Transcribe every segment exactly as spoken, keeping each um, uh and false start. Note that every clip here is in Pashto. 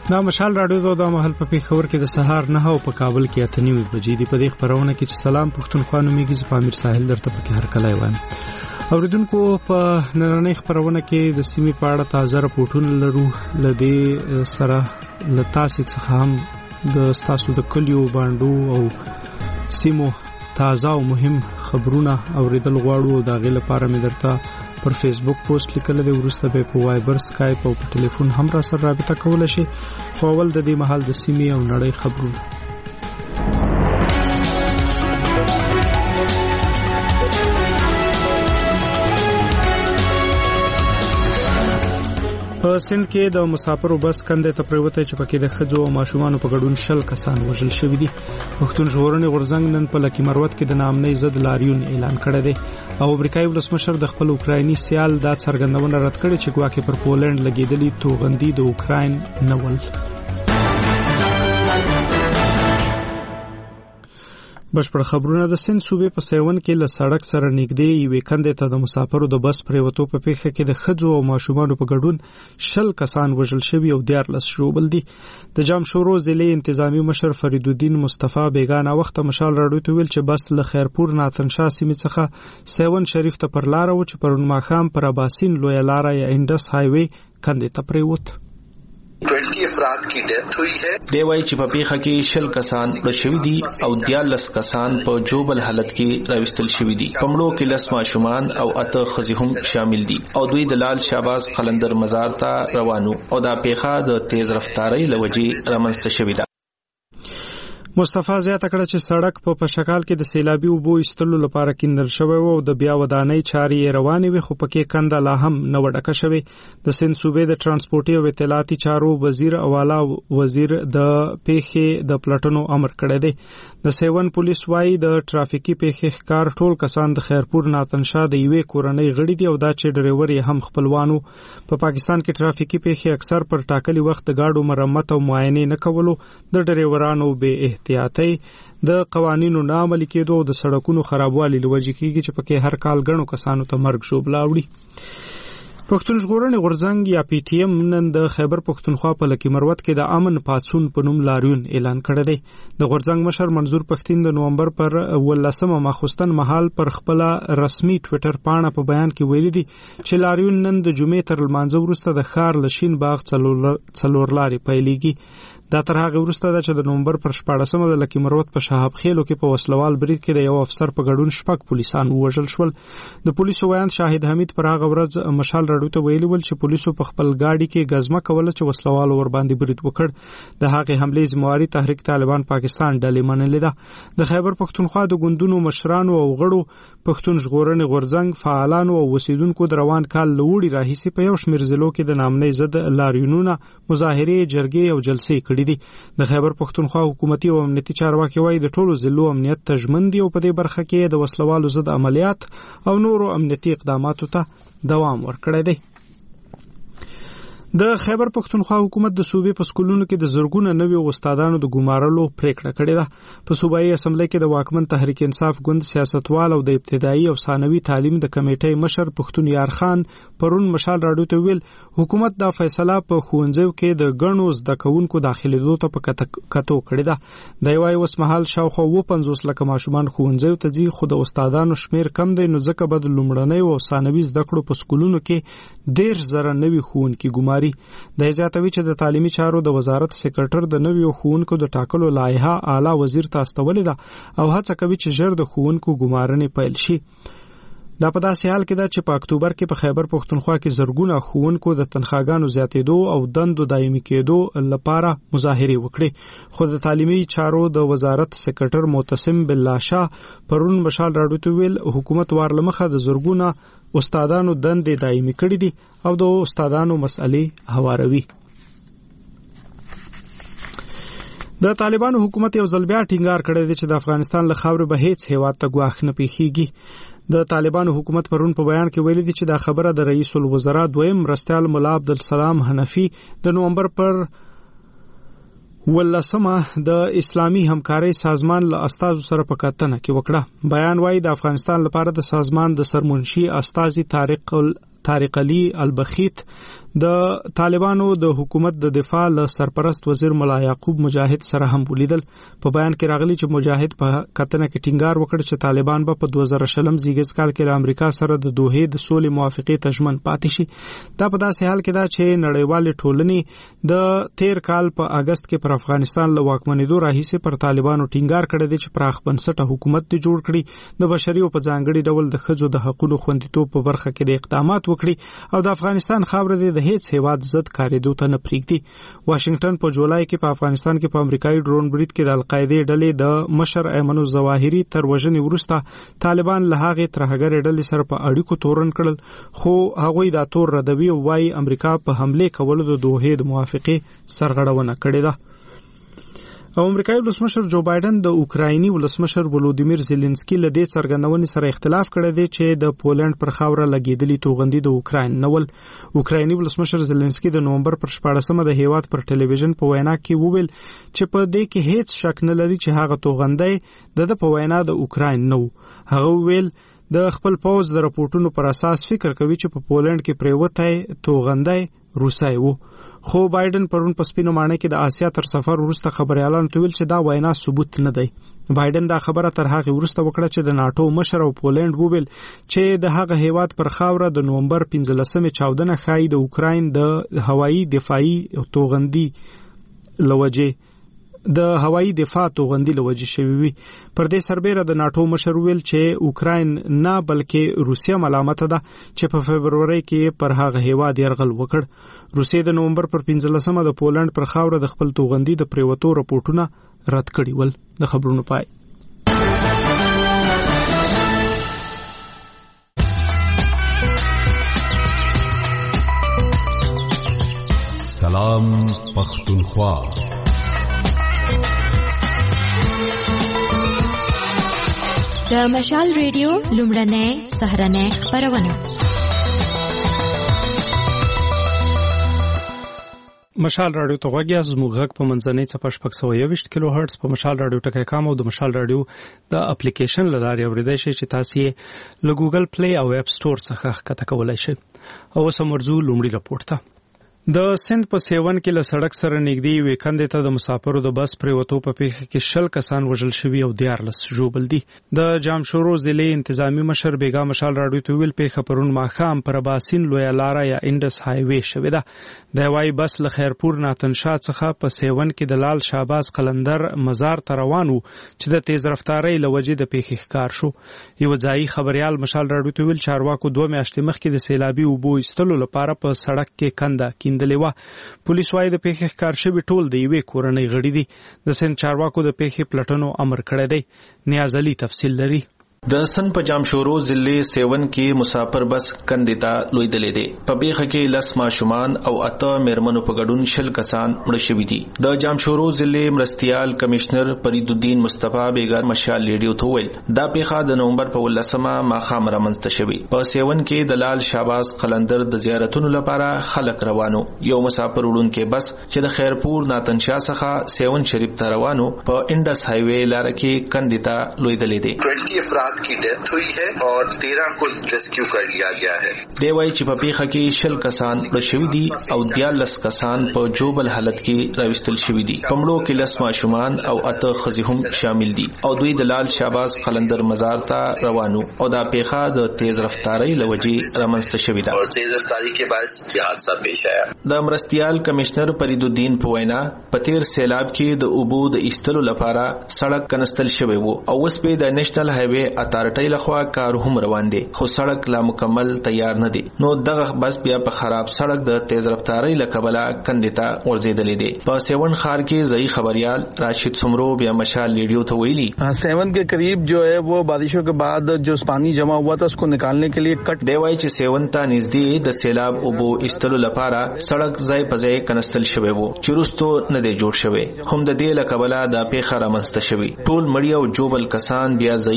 دا مشال راډیو د مهال په پیښور کې د سهار نه او په کابل کې اته نیمې بجې دی. په دې خبرونه کې چې سلام پښتونخوا نومېږي، زه پامیر ساحل درته پکې هرکلی وایم. اوریدونکو، په نننۍ خبرونه کې د سیمې په اړه تازه راپورټونه لرو. له دې سره له تاسې څخه هم د ستاسو د کلیو، بانډو او سیمو تازه او مهم خبرونه اوریدل غواړو. د هغې لپاره مې درته پر فیسبوک پوسټ لیکل دی، وروسته به په وایبر، سکایپ او په ټلیفون هم را سره رابطه کولی شي. خو اول د دې مهال د سیمې او نړۍ خبرونه. په سند کې د مسافرو بس کندې ته پریوته چې پکې د ښځو او ماشومانو په ګډون شل کسان وژل شوي دي. پښتون ژغورنې غورځنګ نن په لکي مروت کې د ناامنۍ ضد لاریون اعلان کړی دی او امریکایي ولسمشر د خپل اوکرایني سیال دا څرګندونه رد کړې چې ګواکې پر پولند لګېدلي توغندي د اوکراین نه ول. بشپړ خبرونه. د سند صوبې په سیون کې له سړک سره نږدې یوې کندې ته د مسافرو د بس پریوتو په پیښه کې د ښځو او ماشومانو په ګډون شل کسان وژل شوي او دیارلس ژوبل دي. د جام شورو ضلعي انتظامی مشر فریدالدین مصطفی بیگانه وخت مشال راډیو ته ویل چې بس له خیرپور ناتنشا سیمې څخه سیون شریف ته پر لار و چې پرون ماښام پر اباسین لویه لاره یا انډس هایوي کندې ته پریوت. बीस افراد کی ڈیتھ ہوئی ہے. دی وایي چې په پیښه کې شل کسان مړه شوي دي او دیارلس کسان په جوبل حالت کې راوستل شوي دي. په مړو کې لس ماشومان او اته ښځې هم شامل دي او دوی د لال شهباز قلندر مزار ته روانو او دا پیښه د تیز رفتارۍ له وجې رامنځته شوې ده. مصطفی زیاته کړه چې سړک په پشکال کې د سیلابي اوبو ایستلو لپاره کیندل شوی و او د بیا ودانۍ چارې روانې وي، خو پکې کنده لا هم نه وډکه شوې. د سند صوبې د ترانسپورتي او اطلاعاتي چارو وزیر او اعلی وزیر د پیښې د پلټنو امر کړی دی. د سیون پولیس وايي د ترافیکي پیښې ښکار ټول کسان د خیرپور ناتنشا د یوې کورنۍ غړي دي او دا چې ډریور یې هم خپلوانو. په پا پاکستان کې ترافیکي پیښې اکثر پر ټاکلي وخت د گاډو مرمت او معاینې نه کولو، د ډریورانو بې احتیاطۍ، د قوانینو نه عملي کېدو او د سړکونو خرابوالي لوجې کېږي چې پکې هر کال ګڼو کسانو ته مرګ ژوبله وړي. پښتون ژغورنې غورځنګ یا پی ټی ایم نن د خیبر پښتونخوا په لکي مروت کې د امن پاڅون په نوم لاریون اعلان کړی دی. د غورځنګ مشر منظور پښتین د نومبر پر ولسمه ماخوستن مهال پر خپل رسمي ټوئیټر پاڼه په بیان کې ویلي دي چې لاریون نن د جمعې تر لمانځه وروسته د ښار لشین باغ څلور لارې پیلېږي. دا تر هغه وروسته ده چې د نومبر پر شپاړسمه د لکي مروت په شهاب خیلو کې په وسلوال برید کې د یو افسر په ګډون شپږ پولیسان ووژل شول. د پولیسو ویاند شاهد حمید پر هغه ورځ مشال راډیو ته ویلي ول چې پولیسو په خپل گاډي کې غزمه کوله چې وسلوال ور باندې برید وکړ. د هغې حملې ذمہواري تحریک طالبان پاکستان ډلې منلې ده. د خیبر پښتونخوا د ګوندونو مشرانو او غړو پښتون ژغورنې غورځنګ فعالانو او اوسیدونکو د روان کال لوړي راهیسې په یو شمېر ضلعو کې د ناامنۍ ضد لاریونونه، مظاهرې، جرګې او جلسې کړي دي. د خیبر پښتونخوا حکومتي او امنیتي چارواکي وايي د ټولو ضلعو امنیت ته ژمن دي او په دې برخه کې د وسلوالو ضد عملیات او نورو امنیتي اقداماتو ته دوام ورکړی دی. د خیبر پښتونخوا حکومت د صوبې په سکولونو کې د زرګونه نوي استادانو د ګمارلو پریکړه کړې ده. په صوبایي اسمبلی کې د واکمن تحریک انصاف ګوند سیاستوال او د ابتدایي او ثانوي تعلیم د کمیټې مشر پښتون یار خان پرون مشال راډیو ته ویل حکومت دا فیصله په ښوونځیو کې د ګڼو زده کوونکو داخلېدو ته په کتو کړې ده. دی وایي اوس مهال شاوخوا اووه پنځوس لکه ماشومان ښوونځیو ته ځي، خو د استادانو شمېر کم دی، نو ځکه به د لومړنیو او ثانوي زده کړو په سکولونو کې دېرش زره نوي ښوونکي ګماري. د زیاتوي چې د تعلیمي چارو د وزارت سکرټر د نویو ښوونکو د ټاکلو لایحه اعلی وزیر ته استولې ده او هڅه کوي چې ژر د ښوونکو ګمارنې پیل شي. دا په داسې حال کې ده چې په اکتوبر کې په خیبر پښتونخوا کې زرګونه ښوونکو د تنخواګانو زیاتېدو او دندو دایمي کېدو لپاره مظاهرې وکړې، خو د تعلیمي چارو د وزارت سکرټر معتصم بالله شاه پرون مشال راډیو ته ویل حکومت وارلمخه د زرګونه استادانو دندې دایمي کړې دي او د استادانو مسئلې هواروي. د طالبانو حکومت یو ځل بیا ټینګار کړی دی چې د افغانستان له خاورې به هیڅ هیواد ته ګواښ نه پیښیږي. د طالبانو حکومت پرون په بیان کې ویلي دي چې دا خبره د رئیس الوزرا دویم مرستیال ملا عبدالسلام حنفي د نومبر پر ولسمه د اسلامي همکارۍ سازمان له استازو سره په کتنه کې وکړه. بیان وايي د افغانستان لپاره د سازمان د سرمنشي استازي طارق طارق علي البخیت د طالبانو د حکومت د دفاع له سرپرست وزیر ملا یعقوب مجاهد سره هم ولیدل. په بیان کې راغلی چې مجاهد په کتنه کې ټینګار وکړ چې طالبان به په دوه زره شلم زیږیز کال کې له امریکا سره د دوحې د سولې موافقې تضمن پاتې شي. دا په داسې حال کې دا چې نړیوال ټولنې د تیر کال په اگست کې پر افغانستان له واکمنېدو راهیسې پر طالبانو ټینګار کړی دی چې پراخ بنسټه حکومت ته جوړ کړي، د بشري او په ځانګړي ډول د ښځو د حقوقو خوندیتوب په برخه کې د اقدامات وکړي او د افغانستان خاوره د هیڅ هیواد ضد کاریدو ته نه پریږدي. واشنگټن په جولای کې په افغانستان کې په امریکایي ډرون برید کې د القاعده ډلې د مشر ایمن الظواهری تر وژنې وروسته طالبان له هغه ترهګر ډلې سره په اړیکو تورن کړل، خو هغوی دا تور ردوي او وايي امریکا په حمله کولو د دوحې د موافقې سرغړونه کړې ده. او امریکایي ولسمشر جو بایدن د اوکرایني ولسمشر ولودیمیر زيلنسکي له دې څرګندونې سره اختلاف کړی دی چې د پولند پر خاوره لګیدلې توغندي د اوکراین نول. اوکرایني ولسمشر زيلنسکي د نومبر پر شپاړسمه د هیواد پر ټلویزیون په وینا کې وویل چې په دې کې هیڅ شک نه لري چې هغه توغندي د په وینا د اوکراین نو. هغه ویل د خپل پوز د راپورټونو پر اساس فکر کوي چې په پولند کې پریوتای توغندي روسای وو. خو بایدن پرون په سپینو مانه کې د آسیا تر سفر وروسته خبريالانو ته ویل چې دا وینا ثبوت نه دی. بایدن دا خبره تر هغه وروسته وکړه چې د ناتو مشر او پولند وویل چې د هغه هیواد پر خاوره د نومبر پنځلسمې چاودنه خای د اوکراین د هوایي دفاعي توغندي لوجه د هوایي دفاع توغندي لوجه شوی وي. پر دې سربېره د ناتو مشر ویل چې اوکراین نه بلکې روسیا ملامت ده چې په فبروري کې پر هغه هیواد يرغل وکړ. روسیا د نومبر پر پنځلسمه د پولند پر خاوره د خپل توغندي د پریوتو راپورټونه رد کړي ول. د خبرونو پای. سلام پختونخوا. د مشال ریډیو لومړنۍ سهرنۍ خبرونه. مشال رادیو ته غوږی زموږ غږ په منځنۍ څپه شپږ سوه یوویشت کیلو هرتز په مشال رادیو ټکی کام او د مشال رادیو د اپلیکیشن له لارې اوریدای شئ چې تاسو یې له ګوګل پلی او اپ سٹور څخه ښکته کولی شئ. او اوس مرزو لومړی راپورټ ته. د سند په سیون کې له سړک سره نږدې یوې کندې ته د مسافرو د بس پریوتو په پیښه کې شل کسان وژل شوي او دیارلس ژوبل دي. د جامشورو ضلع انتظامی مشر بیګا مشال راډیو ته ویل پیښه پرون ماښام پر اباسین لویه لاره یا انډس هایوي شوې ده. د هوایي بس له خیرپور ناتنشا څخه په سیون کې د لال شهباز قلندر مزار ته روان و چې د تیز رفتارۍ له وجې د پیښې ښکار شو. یو ځایي خبریال مشال راډیو ته ویل چارواکو دوه میاشتې مخکې د سیلابي اوبو ایستلو لپاره په سړک کې کنده کیندلې وه. پولیس وايي د پیښې ښکار شوي ټول د یوې کورنۍ غړي دي. د سند چارواکو د پیښې پلټنو امر کړی دی. نیاز علي تفصیل لري. د سن په جامشورو ضلع سیون کې مسافر بس کندې ته لویدلې دي. په بیخه کې لس ماشومان او اته میرمنو په ګډون شل کسان مړه شوي دي. د جامشورو ضلع مرستیال کمشنر فرید الدین مصطفی بیګار مشال ریډیو ته ویل دا پیښه د نومبر په ولسمه ماښام رامنځته شوې. په سیون کې د لال شهباز قلندر د زیارتونو لپاره خلک روانو. یو مسافر وړونکی بس چې د خیرپور ناتنشا څخه سیون شریف ته روانو په انډس هایوي لار کې کندې ته لویدلې دي. की डेथ हुई है और तेरह को रेस्क्यू कर लिया गया है. دی وايي چې په پیښه کې شل کسان مړه شوي دي او دیارلس کسان په جوبل حالت کې راوستل شوي دي. په مړو کې لس ماشومان او اته ښځې هم شامل دي او دوی د لال شهباز قلندر مزار ته روانو او دا پیښه د تیز رفتارۍ له وجې رامنځته شوې ده. اور تیز رفتاری کے باعث یہ حادثہ پیش آیا. د مرستیال کمشنر فرید الدین په وینا په تیر سیلاب کې د اوبو د ایستلو لپاره سړک کنستل شوی وو او اوس په د نېشنل هایوي اتارټۍ لخوا کار هم روان دي خو سړک لا مکمل تیار نه دي. نو دغه بس بیا په خراب سړک د تیز رفتارۍ له کبله کندې ته ورځېدلې دي. په سیون ښار کې ځایي خبریال راشد سمرو بیا مشال ریډیو ته ویلي سیون के करीब जो है वो बारिशों के बाद जो पानी जमा हुआ था उसको निकालने के लिए cut. دی وايي چې سیون ته نږدې د سیلاب اوبو ایستلو لپاره سړک ځای په ځای کنستل شوی وو چې وروستو نه دی جوړ شوی. هم د دې له کبله دا پیښه رامنځته شوې. ټول مړي او جوبل کسان بیا ځایي خلکو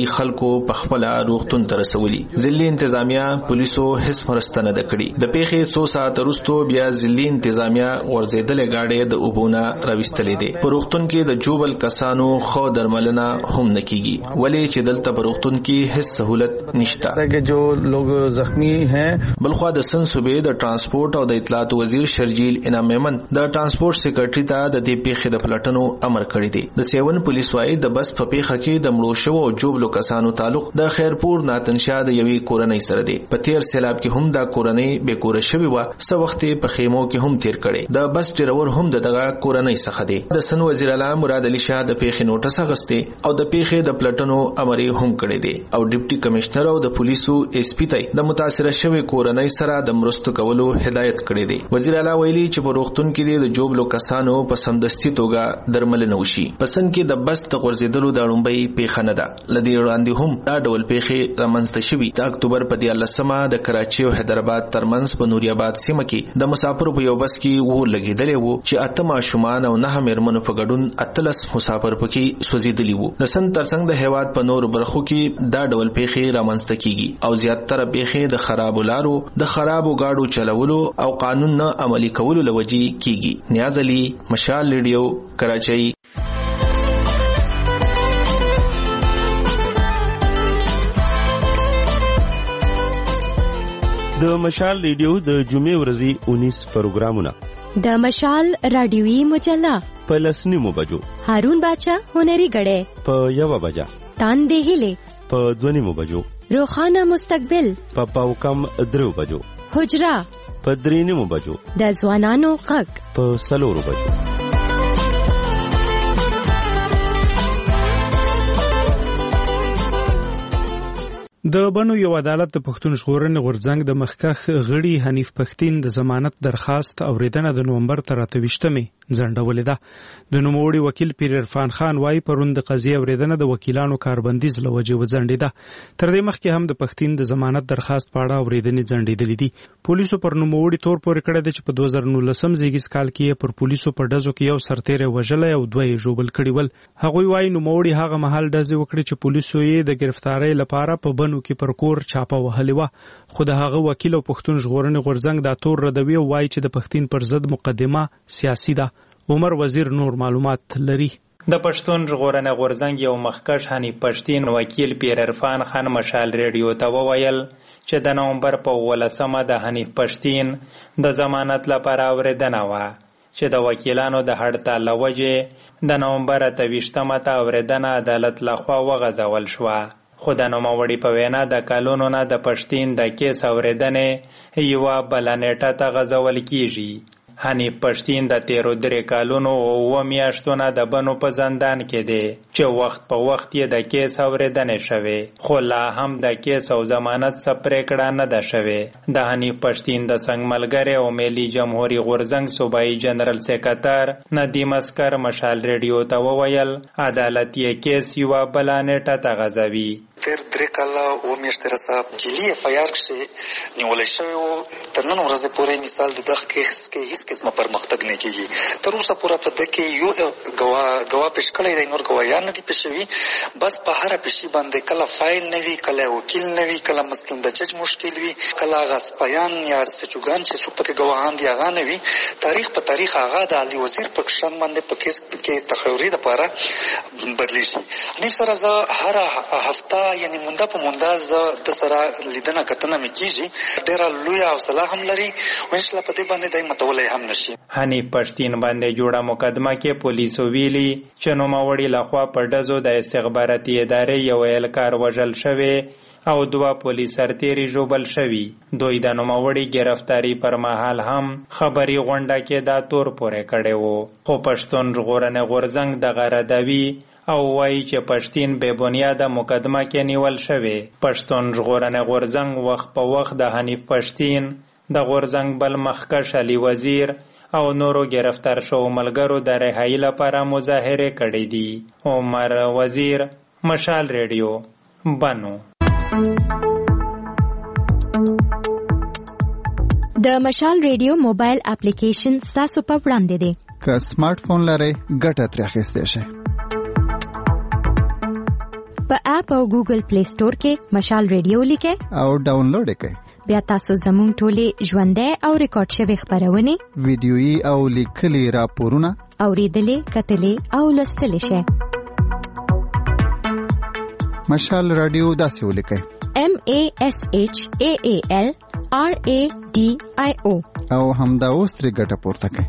خلکو په خپل روغتون ته رسولي. ځلي انتظامیه پولیسو هیڅ مرسته نه کړې. د پیښې څو ساعت وروسته بیا ځلي انتظامیه ورزیدلې گاډي د اوبونه راوستلې دي. په روغتون کې د جوبل کسانو خو درملنه هم نه کیږي ولې چې دلته په روغتون کې هیڅ سہولت نشته. چې جو لوگ زخمی ہیں. بلخوا د سن صوبې د ترانسپورت او د اطلاعات وزیر شرجیل انعام میمن د ترانسپورت سیکریټری ته د دې پیښې د پلټنو امر کړی دی. د سیون پولیس وايي د بس په پیښه کې د مړو شوو او جوبلو کسانو تعلق د خیرپور ناتنشاه د یوې کورنۍ سره دی. په تیر سیلاب کې هم دا کورنۍ بې کوره شوې و. څه وخت په خیمو کې هم تیر کړي. د بس ډرایور هم دغه کورنۍ څخه دی. د سن وزیر اعلی مراد علي شاه د پیښې نوټس اغسته او د پیښې د پلټنو امر هم کړی دی او ډیپټي کمشنر او د پولیسو ایس پی ته د متاثره شوی کورنۍ سره د مرستو کولو هدایت کړی دی. وزیر اعلی ویلي چې په روغتون کې د جوبلو کسانو په سمدستي توګه درملنه وشي. پسند کې د بس د غورځېدلو د اړومبۍ پیښه نه ده. لدی وړاندې هم دا ډول پیښې رامنځته شوي. د اکتوبر په دیارلسمه د کراچي او حیدرآباد ترمنځ په نوري آباد سیمه کې د مسافرو په یو بس کې اور لګیدلې وو چې اته ماشومان او نه مېرمنو په ګډون اتلس مسافر پکې سوځېدلي وو. د سن ترڅنګ د هیواد په نور برخو کې دا ډول پیښې رامنځته کیږي او زیاتره پیښې د خرابو لارو د خرابو گاډو چلولو او قانون نه عملي کولو لوجي کیږي. نیاز علي، مشال ریډیو، کراچۍ. د مشال ریډیو د جمعې ورځې انیس پروګرامونه. د مشال رادیوي مجله په لسنیمو بجو. هارون باچا هنري غړې په یو بجا. تاندې هلي په دونیمو بجو. روخانه مستقبل په پاو کم درو بجو. حجرا په درینیمو بجو. د ځوانانو غږ په سلورو بجو. د بنو یو عدالت د پښتون ژغورنې غورځنګ د مخکښ غړي حنیف پښتین د ضمانت درخواست اوریدنه د نومبر تر اته ویشتمې ځنډولې ده. د نوموړي وکیل پیر عرفان خان وايي پرون د قضیې اوریدنه د وکیلانو کاربندیز له وجې وځنډېده. تر دې مخکې هم د پښتین د ضمانت درخواست په اړه اوریدنې ځنډېدلې دي. پولیسو پر نوموړي تور پورې کړی دی چې په دوه زره نولسم زیږیز کال کې پر پولیسو په ډزو کې یو سرتیری وژلی او دوه یې ژوبل کړي ول. هغوی وايي نوموړي هغه مهال ډزې وکړې چې پولیسو یې د گرفتارۍ لپاره په بنو کې پر کور چاپه وهلې وه. خو د هغه وکیل او پښتون ژغورنې غورځنګ دا تور ردوي او وايي چې د پښتین پر ضد مقدمه سیاسي ده. عمر وزیر نور معلومات لري. د پښتون ژغورنې غورځنګ یو مخکښ حنیف پښتین وکیل پیر عرفان خان مشال ریډیو ته وویل چې د نومبر په ولسمه د حنیف پښتین د ضمانت لپاره اوریدنه وه چې د وکیلانو د هړتال له وجې د نومبر اته ویشتمه ته اوریدنه عدالت لخوا وغځول شوه. خو د نوموړي په وینا د کلونو نه د پښتین د کیس اوریدنې یوه بله نیټه ته غځول کیږي. حنیف پښتین د تیرو درې کالونو او اووه میاشتو نه د بنو په زندان کې دی چې وخت په وخت یې د کیس اورېدنې شوې خو لا هم د کیس او ضمانت څه پرېکړه نه ده شوې. د حنیف پښتین د څنګ ملګری او ملي جمهوري غورځنګ صوبایي جنرال سیکرټر ندیم اسکر مشال ریډیو ته وویل عدالت یې کیس یوه بله نیټه ته غځوي. تیر درې کاله اووه میاشتې رسه جلي اف آی آر کښې نیولی شوی و. تر نن ورځې پورې مثال د دغه کیس کې هېڅ قسمه پرمختګ نه کېږي. تر اوسه پوره په ده کې یو ګواه پیش کړی دی، نور ګواهیان نه دي پیش شوي. بس په هره پیشي باندې کله فایل نه وي، کله وکیل نه وي، کله مثلا د جج مشکل وي، کله هغه سپایان یا سچوګان چې څوک پکې ګواهان دي هغه نه وي. تاریخ په تاریخ هغه د علي وزیر په شان باندې په کیس کې تخیوري دپاره بدلېږي. حنیف سره زه هره هفته یعنی مونده په مونده زه د سره لیدنه کتنه مې کېږي. ډېره لویه حوصله هم لري او انشاءالله په دې باندې دی متولی هم نشي. حنیف پښتین باندې جوړه مقدمه کې پولیسو ویلي چې نوموړي لخوا په ډزو د استخباراتي ادارې یو اهلکار وژل شوی او دوه پولیس سرتیري ژوبل شوي. دوی د نوموړي ګرفتاري پر مهال هم خبري غونډه کې دا تور پورې کړی و. خو پښتون ژغورنې غورځنګ دغه ردوي او وایي چې پښتین بې بنیاده مقدمه کې نیول شوی. پښتون ژغورنې غورځنګ وخت په وخت د حنیف پښتین د غورځنګ بل مخکښ علي وزیر او نورو گرفتار شوو ملګرو د رهایي لپاره مظاهرې کړې دي. عمر وزیر، مشال ریډیو، بنو. د مشال ریډیو موبایل اپلیکیشن ستاسو په وړاندې دی. که سمارټ فون لرئ ګټه ترې اخیستی شئ. په اپ او ګوګل پلی سٹور کې مشال ریډیو لیکه او ډاونلوډ کړئ. بیا تاسو زموږ ټولې ژوندۍ او ریکارډ شوی خبرونه ویډیويي او لیکلي راپورونه اوریدلې کتلې او لوستلې شئ. مشال رادیو داسې ولیکئ: M A S H A A L R A D I O او همدا اوس ترې ګټه پورته کړئ.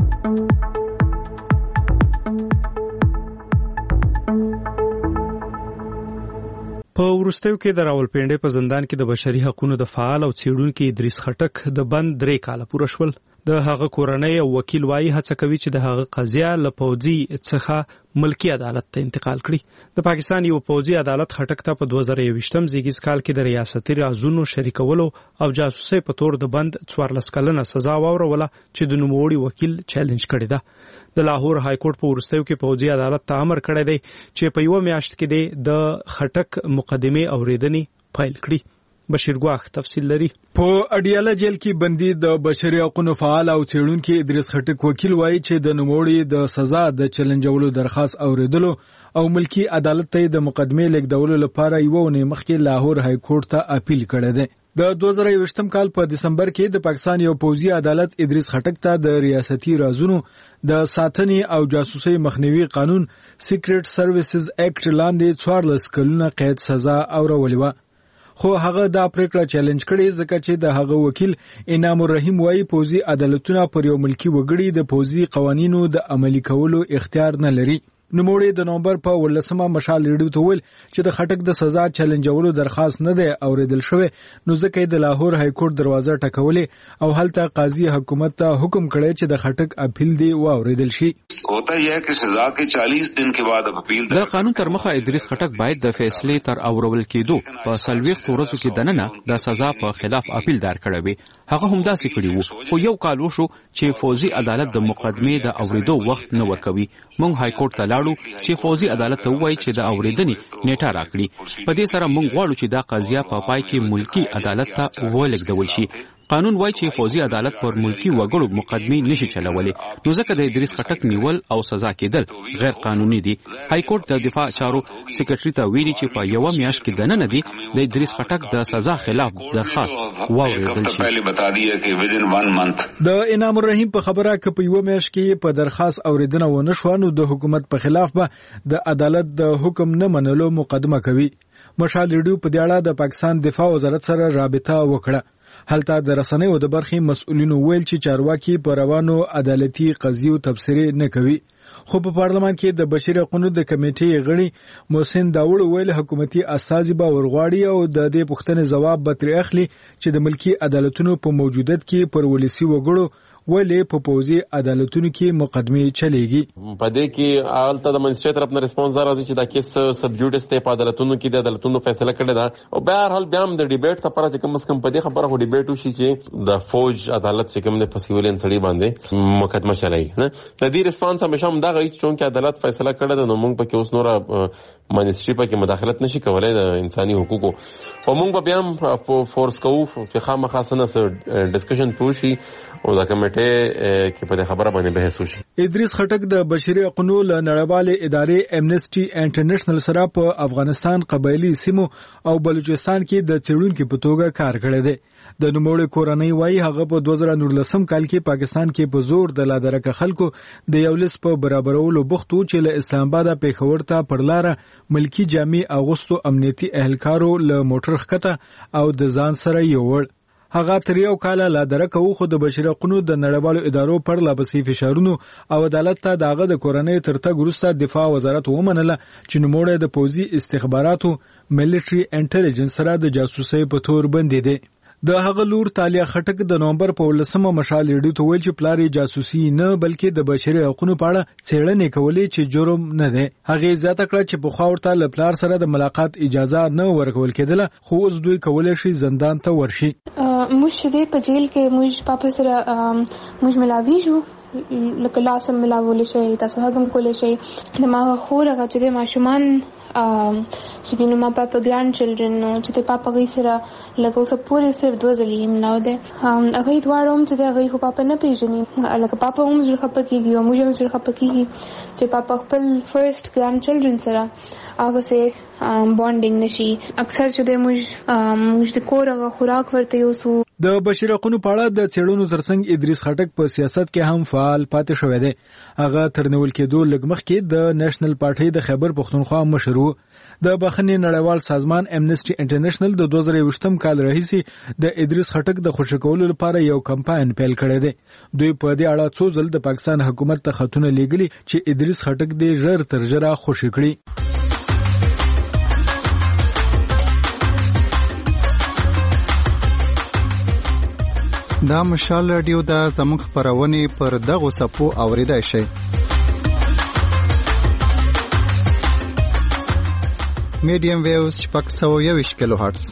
په وروستیو کې د راولپنډۍ په زندان کې د بشري حقوقو د فعال او څېړونکي ادریس خټک د بند درې کاله پوره شول. د هغه کورنۍ او وکیل وايي هڅه کوي چې د هغه قضیه له پوځي څخه ملکی عدالت ته انتقال کړي. د پاکستان یو پوځي عدالت خټک ته په دوه زره یوویشتم زیږیز کال کې د ریاستي رازونو شریکولو او جاسوسۍ په تور د بند څوارلس کلنه سزا واوروله چې د نوموړي وکیل چیلنج کړی ده. د لاهور های کورټ په وروستیو کې پوځي عدالت ته امر کړی دی چې په یو میاشت کې د خټک مقدمه اوریدنې پیل کړي. بشیر ګواخ تفصیل لري. په اډیاله جیل کې بندي د بشري حقوقو فعال او څېړونکي ادریس خټک وکیل وایي چې د نوموړي د سزا د چیلنجولو درخواست اوریدلو او ملکی عدالت ته د مقدمه لیکدولو لپاره یو نه مخکې لاهور های کورټ ته اپیل کړی دی. د دوه زره یوویشتم کال په دسمبر کې د پاکستان یو پوځي عدالت ادریس خټک ته د ریاستي رازونو د ساتنې او جاسوسۍ مخنیوي قانون سیکریټ سروسز اکټ لاندې څوارلس کلونه قید سزا اورولې و. خو هغه دا پریکړه چیلنج کړي ځکه چې د هغه وکیل انعام الرحیم وايي پوځي عدالتونه پر یو ملکی وګړي د پوځي قوانینو د عملي کولو اختیار نه لري. نوموړي د نومبر په ولسمه مشال ریډیو ته ویل چې د خټک د سزا چیلنجولو درخواست نه دی اوریدل شوی، نو ځکه د لاهور های کورټ دروازه ټکولې او هلته قاضي حکومت ته حکم کړی چې د خټک اپیل دی واوریدل شي. ہوتا یہ ہے کہ سزا کے چالیس دن کے بعد اپیل د قانون تر مخه ادریس خټک باید د فیصلې تر اورول کېدو په سلويخ ورځو کې دننه د سزا په خلاف اپیل دار کړی وي. هغه هم داسې کړی وو، خو یو کال وشو چې فوزي عدالت د مقدمې د اوریدو وخت نه ورکوي. موږ های کورټ ته لاړو چې فوزي عدالت ته وایي چې د اوریدنې نیټه راکړي. په دې سره موږ غواړو چې دا قضیه په پای کې ملکی عدالت ته ولېږدول شي. قانون وایي چې فوزي عدالت پر ملکی وګړو مقدمې نشي چلولې، نو ځکه د ادریس خټک نیول او سزا کېدل غیر قانوني دي. های کورټ د دفاع چارو سیکریټري ته ویلي چې په یو میاشت کې دننه دي د ادریس خټک د سزا خلاف درخواست واوریدل شي. د انعام الرحیم په خبره کې په یو میاشت کې په درخواست اوریدنه ونه شو، نو د حکومت په خلاف به د عدالت د حکم نه منلو مقدمه کوي. مشال ریډیو په دې اړه د پاکستان دفاع وزارت سره رابطه وکړه. هلته د رسنیو د برخې مسؤلینو ویل چې چارواکي په روانو عدالتي قضیو تبصره نه کوي. خو په پارلمان کې د بشري حقوقو د کمیټې غړي محسن داوود ویل حکومتي اساسي به ورغواړي او د دې پوښتنې ځواب به ترې اخلي چې د ملکی عدالتونو په موجودیت کې پر ولسی وګړو ولې په پوځي عدالتونو کې مقدمه چلیږي. په دې کې آلته د منسټر طرف نه ریسپانس راځي چې دا کیس سبجوډیس ته په عدالتونو کې د عدالتونو فیصله کړی دا او به هر حال بیا هم د ډیبیټ لپاره چې کوم کم په دې خبره هو ډیبیټ وشي چې د فوج عدالت چې کوم د فسیولین سړي باندې مقدمه چلایي. نه د دې ریسپانس همیشه هم دا غوښتي چې عدالت فیصله کړی دا نو موږ په کې اوس نور منسټری په کې مداخلت نشي کولای د انساني حقوقو. او موږ به بیا هم فورس کوو چې خامخا سره ډسکشن پوشي او دا کمیټه کې په خبره باندې بحث وشي. ادریس خټک د بشري حقوقو له نړیوالې ادارې امنیسټي انټرنیشنل سره په افغانستان، قبایلی سیمو او بلوچستان کې د څېړونکو په توګه کار کړی دی. د نوموړي کورنۍ وايي هغه په دوه زره نولسم کال کې پاکستان کې په زور د لادرکه خلکو د یو لس په برابرولو بوختو چې له اسلام آباد پیښور ته پر لار ملکی جامع اغوستو امنیتي اهلکارو له موټر خکته او د ځان سره یوړ. هغه تر یو کال لادرکه وو، خو د بشري حقوقو د نړیوالو ادارو پر لابسي فشارونو او عدالت ته داغه د کورنۍ ترتګ وروسته دفاع وزارت ومنله چې نوموړی د پوځي استخباراتو ملټري انټيليجنس سره د جاسوسۍ په تور بندي دی. د هغه لور تالیا خټک د نومبر په ولسمه مشال ریډیو ته ویل چې پلار جاسوسي نه بلکې د بشري حقوقو په اړه څېړنې کولې چې جرم نه دی. هغه زیاته کړه چې په خاورته له پلار سره د ملاقات اجازه نه ورکول کېدله، خو اوس دوی کولای شي زندان ته ورشي. موږ دې په جیل کې موږ پاپا سره موږ ملاویږو لکه لاسم ملاول شي، تاسو هغه کولای شي د ما خو راغی چې ماشومان چې بینو ما پاپا ګرانډ چلډرن نو چې پاپا غي سره لکه اوس پورې صرف دوه ځلې ملاو ده. هغه دواړو هم چې هغه خو پاپا نه پیژني، لکه پاپا هم زړه خپه کیږي او موږ هم زړه خپه کیږي چې پاپا خپل فرست ګرانډ چلډرن سره هغه سه بانډینګ نشي. اکثر چې د موږ موږ د کور هغه خوراک ورته یوسو. د بشیر حقوقو په اړه د څېړنو ترڅنګ ادریس خټک په سیاست کې هم فعال پاتې شوی دی. هغه ترنول کېدو لګمخ کې د نېشنل پارټي د خیبر پښتونخوا مشر و. د بخښنې نړیوال سازمان امنیسټي انټرنیشنل د دوه زره یوولسم کال راهیسې د ادریس خټک د خوشی کولو لپاره یو کمپاین پیل کړی دی. دوی په دې اړه څو ځل د پاکستان حکومت ته خطونه لیږلي چې ادریس خټک دې ژر تر ژره خوشی کړي. دا مشال رادیو د زموږ خبرونه پر دغه صفو اوریدای شي. میډیم ویوز شپږ سوه یوویشت کیلو هرتز،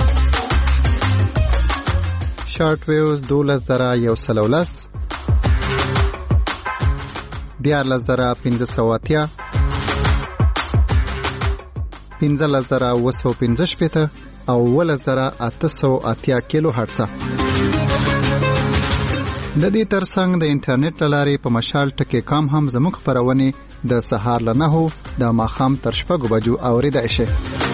شارټ ویوز دولس زره یو سل او لس، دیارلس زره پنځه سوه اتیا، پنځلس زره اوه سوه پنځه شپېته او اوولس زره اته سوه اتیا کیلو هرتز. د دې ترڅنګ د انټرنیټ لارې په مشال ټکی کام هم زموږ خبرونه د سهار له نهو د ماښام تر شپږو بجو اوریدای شي.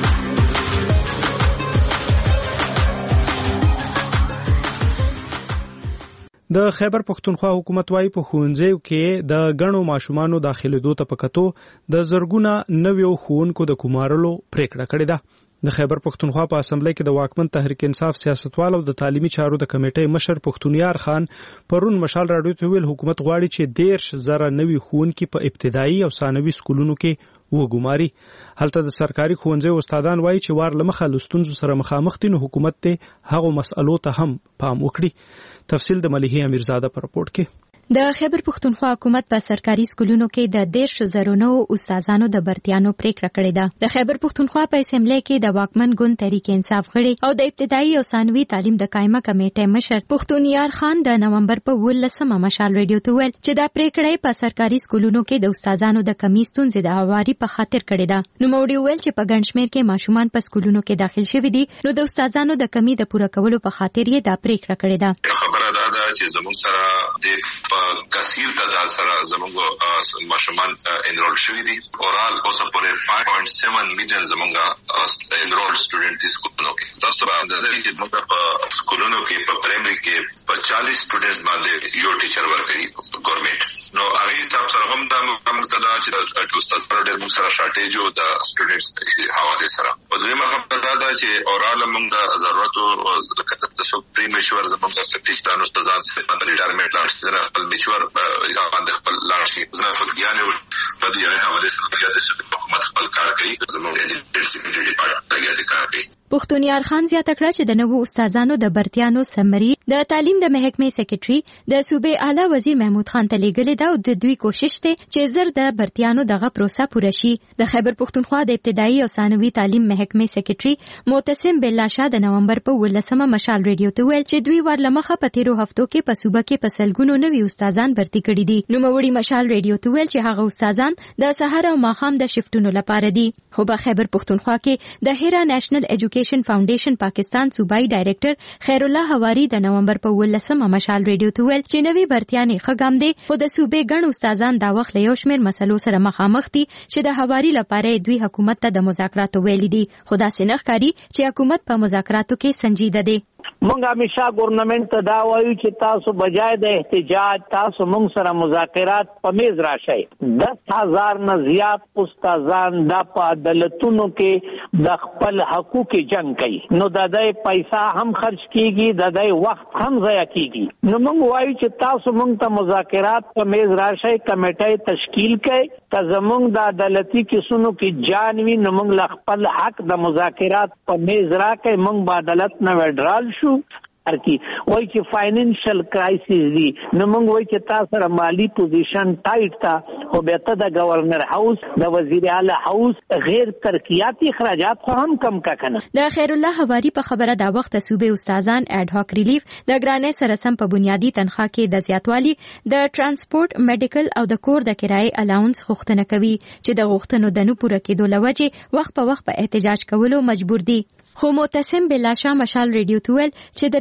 د خیبر پښتونخوا حکومت وايي په ښوونځیو کې د غنو ماشومانو داخليدو ته پکاتو د زرګونه نویو ښوونکو د کومارلو پریکړه کړې ده. د خیبر پښتونخوا په اسمبلی کې د واکمن تحریک انصاف سیاستوال او د تعلیمي چارو د کمیټې مشر پښتونیار خان پرون مشال راډیو ته ویل حکومت غواړي چې دیرش زره نوي ښوونکي په ابتدایي او ثانوي سکولونو کې وګماري. هلته د سرکاري ښوونځیو استادان وایي چې وار لمخه لستونزو سره مخامخ دي، نو حکومت ته هغو مسألو ته هم پام وکړي. تفصیل د ملیحه امیرزاده پر رپورټ کې. د خیبر پښتونخوا حکومت په سرکاري سکولونو کې د دیرش زرو نو استادانو د برتیانو پریکړه کړې ده. د خیبر پښتونخوا په اسمبلی کې د واکمن ګوند تحریک انصاف غړي او د ابتدایي او ثانوي تعلیم د قائمه کمیټې مشر پښتونیار خان د نومبر په ولسمه مشال رادیو ته ویل چې دا پریکړه په سرکاري سکولونو کې د استادانو د کمی ستونزې د هواري په خاطر کړې ده. نو موړي ویل چې په ګڼ شمېر کې ماشومان په سکولونو کې داخل شوي دي، نو د استادانو د کمی د پوره کولو په خاطر یې دا پریکړه کړې ده. خبره ده چې زموږ سره د کثیر تعداد سره زموږ ماشومان انرول شوي دي. اورال اوسه پورې پنځه پوینټ سیون میلیون زموږ انرول سټوډنټ دي سکولونو کې. تاسو به اندازه لرئ چې موږ په سکولونو کې په پرایمري کې په چالیس سټوډنټس باندې یو ټیچر ورکوي ګورنمنت. نو هغه حساب سره هم دا موږ ته دا چې د استادانو ډېر موږ سره شارټیج او د سټوډنټس حواله سره. په دویمه خبره دا چې اورال موږ د ضرورت او د کتاب تاسو پریمشور زموږ د ټیچرانو استادان سره د ریټایرمنټ لاړ شي، خپل میچور ځان باندې خپل لاړ شي. زه فقیانه په دې اړه حواله سره د حکومت خپل کار کوي. زموږ د ډیپټي ډیپارټمنټ د کار کوي. پښتونیار خان زیاته کړه چې د نوو استادانو د برتیانو سمري د تعلیم د محکمې سیکریټري د صوبې اعلی وزیر محمود خان ته لیږلې ده او د دوی کوشش ته چې زر د برتیانو دغه پروسه پوره شي. د خیبر پښتونخوا د ابتدایي او ثانوي تعلیم محکمې سیکریټري معتصم بالله د نومبر په ولسمه مشال رادیو ته ویل چې دوی ورلمخه په تیرو هفتو کې په صوبه کې په سلګونو نوي استادان برتي کړي دي. نو موړي مشال رادیو ته ویل چې هغه استادان د سحر او ماښام د شفټونو لپاره دي. خو په خیبر پښتونخوا کې د هیرا نېشنل ایجوکیشن فاونډیشن پاکستان صوبایي ډایریکټر خیر الله حواری د نومبر په ولسمه مشال رادیو ته ویل چې نوي برتیانې خګام دي، خو د صوبې ګڼ استادان دا وخت له یو شمېر مسلو سره مخامخ دي چې د حواری لپاره دوی حکومت ته د مذاکراتو ویلي دي. خو داسې نه ښکاري چې حکومت په مذاکراتو کې سنجیده دی. مونږ همیشه ګورنمنت ته دا وایو چې تاسو بجای د احتجاج تاسو مونږ سره مذاکرات په میز راشئ. دس هزار نه زیات استادان دا په عدالتونو کې د خپل حقوق جنگ کوي، نو د دې پیسې هم خرج کیږي، د دې وخت هم ضایع کیږي. نو مونږ وایو چې تاسو مونږ ته مذاکرات په میز راشئ، کمیټه تشکیل کړئ که زمونږ د عدالتي کیسونو کې جان وي، نو مونږ خپل حق د مذاکرات په میز راکړئ. مونږ به عدالت نه وډرال شو ارکی وای چې فاینانشل کرایسس دی، نو موږ وای چې تاسو سره مالی پوزیشن ټایټ تا، خو به ته د گورنر هاوس د وزیر اعلی هاوس غیر ترقیاتی اخراجات خو هم کم کا کنه. د خیر الله حواری په خبره دا وخت صوبې استادان اډ هاک ریلیف د ګرانې سره سم په بنیادی تنخواه کې د زیاتوالي، د ترانسپورت، میډیکل او د کور د کرایي الاونس غوښتنه کوي چې د غوښتنو د نه پوره کېدو لوجه وخت په وخت په احتجاج کولو مجبور دي. خو معتصم بالله مشال رادیو ته ویل چې د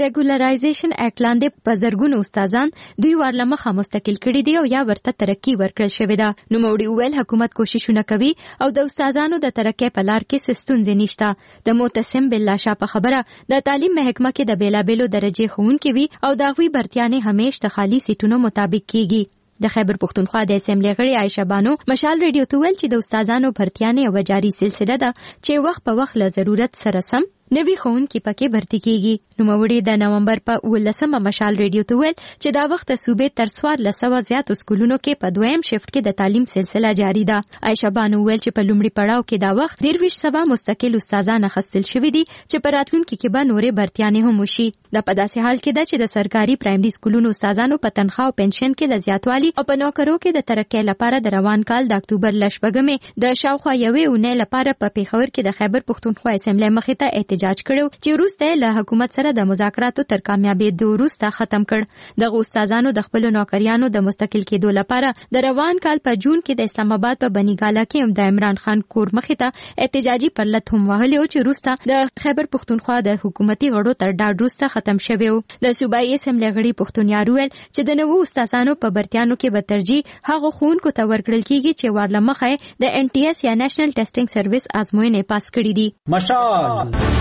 ریګولرایزیشن اکټ لاندې په زرګونو استادان دوی ورلمخه مستقل کړي دي او یا ورته ترقی ورکړل شوې ده. نو موري ویل حکومت کوششونه کوي او د استادانو د ترقی په لار کې ستونزې نشته. د معتصم بالله شاه په خبره د تعلیم محکمه کې د بیلابېلو درجه ښوونکي وي او د هغوی برتیانې همیش د خالي سیټونو مطابق کیږي. د خیبر پښتونخوا د اسمبلی غړي عائشه بانو مشال ریډیو ته ویل چې د استادانو برتیانې یوه جاري سلسله ده چې وخت په وخت له ضرورت سره سم نوی ښوونکي پکې برتي کیږي. نوموړي د نومبر په اوولسمه مشال ریډیو ته ویل چې دا وخت صوبې تر څوارلس سوه زیاتو سکولونو کې په دویم شفټ کې د تعلیم سلسله جاري ده. عائشه بانو ویل چې په لومړي پړاو کې دا وخت درویشت سوه مستقل استادان اخیستل شوي دي چې په راتلونکي کې به نورې برتیانې هم وشي. دا په داسې حال کې ده چې د سرکاري پرایمري سکولونو استادانو په تنخواه او پنشن کې د زیاتوالي او په نوکرو کې د ترقۍ لپاره د روان کال د اکتوبر له شپږمې د شاوخوا یوې اونۍ لپاره په پیښور کې د خیبر پښتونخوا اسمبلی مخې ته احتجاج کړو چې وروسته له حکومت سره د مذاکراتو تر کامیابېدو وروسته ختم کړ. دغه استادانو د خپلو نوکریانو د مستقل کېدو لپاره د روان کال په جون کې د اسلام آباد په بنیګاله کې د عمران خان کور مخې ته احتجاجي پرلت هم وهلی او چې وروسته د خیبر پښتونخوا د حکومتي غړو تر ډاډ وروسته ختم شوی و. د صوبایي اسمبلی غړي پښتون یار ویل چې د نوو استادانو په برتیانو کې به ترجیح هغو ښوونکو ته ورکړل کېږي چې ورلمخه د ان ټي اس یا نېشنل ټیسټینګ سرویس ازموینې پاس کړي دي. مشال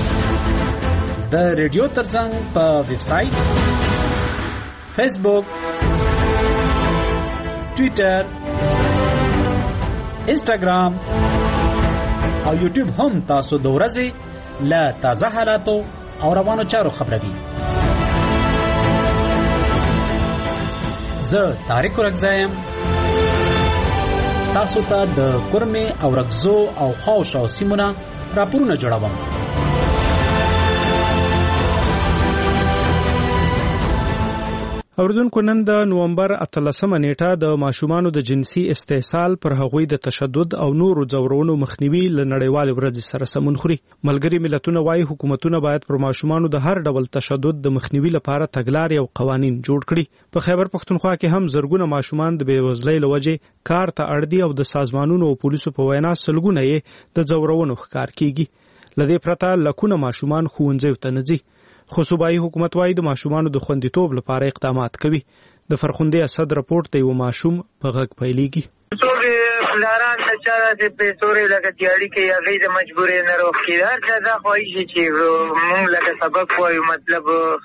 د ریډیو ترڅنګ په ویب سټ، فیسبوک، ټوئیټر، انسټاګرام او یوټیوب هم تاسو د ورځې له تازه حالاتو او روانو چارو خبروي. زه طارق رکزایم تاسو ته د کورمې او رکزو او خاوشاو سیمونه راپورونه جوړوم. اوردونکو نن د نومبر اتلسمه نیټه د ماشومانو د جنسي استحصال پر هغوی د تشدد او نورو ځورونو مخنیوي له نړیوال ورځ سره سمون خوري. ملګری ملتونه وايي حکومتونه باید پر ماشومانو د هر ډول تشدد د مخنیوي لپاره تګلارې او قوانین جوړ کړي. په خیبر پښتونخوا کې هم زرګونه ماشومان د بېوزلۍ له وجې کار ته اړ دي او د سازمانونو او پولیسو په وینا سلګونه یې د ځورونو ښکار کیږي. له دې پرته لکونه ماشومان ښوونځیو ته نه ځي. خو صوبایي حکومت وايي د ماشومانو د خوندیتوب لپاره اقدامات کوي. د فرخندې اسد رپورټ د یو ماشوم په غږ پیلېږي. څوک پلاران ته چا داسې پیسورې لکه تیاري کوي هغوی د مجبورۍ نه روغ کړي. هر چا دا خواهي چې مونږ لکه سبق وایو مطلب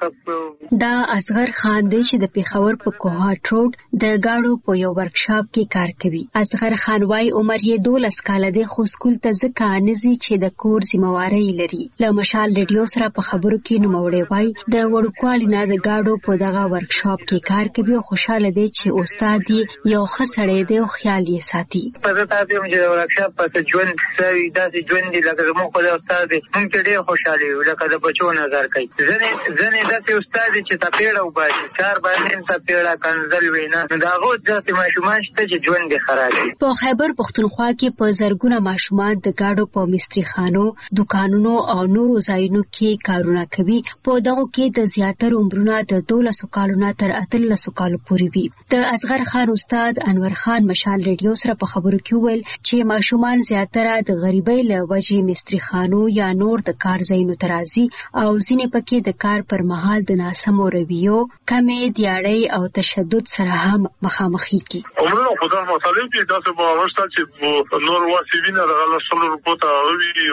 ښه. دا اصغر خان دی چې د پېښور په کوهاټ روډ د ګاډو په یو ورکشاپ کې کار کوي. اصغر خان وايي عمر یې دولس کاله دی خو سکول ته ځکه نه ځي چې د کور ذمهوارۍ لري. له مشال ریډیو سره په خبرو کې نوموړی وايي د وړوکوالي نه د ګاډو په دغه ورکشاپ کې کار کوي او خوشحاله دی چې استاد یې یو ښه سړی دی او خیال یې ساتي. په زه تاسو هم چې د ورکشاپ په ژوند سوي داسې ژوند دی لکه زموږ خو د استاد دی موږ ته ډېر خوشحاله یو لکه د بچو نظر کوي. ځینې ځینې داسې استاد دی چې څپېړه وباسي چار باندې څپېړه کنځل وینا نو د هغو داسې ماشومان شته چې ژوند یې خراب وي. په خیبر پښتونخوا کې په زرګونه ماشومان د ګاډو په مستري خانو، دوکانونو او نورو ځایونو کې کارونه کوي. په دغو کې د زیاتر عمرونه د دولسو کالو نه تر اتلسو کالو پورې وي. د اصغر خان استاد انور خان مشال ریډیو سره په خبرو کې وویل چې ماشومان زیاتره د غریبۍ له وجې مستري خانو یا نور د کار ځایونو ته راځي او ځینې پکې د کار پر مهال د ناسمو رویو، کمې دیاړۍ او تشدد سره هم مخامخ کیږي. عمرونه خو دا مسالې دي داسې به ورشته چې نور واسي وینه د لاسونو روپو ته وي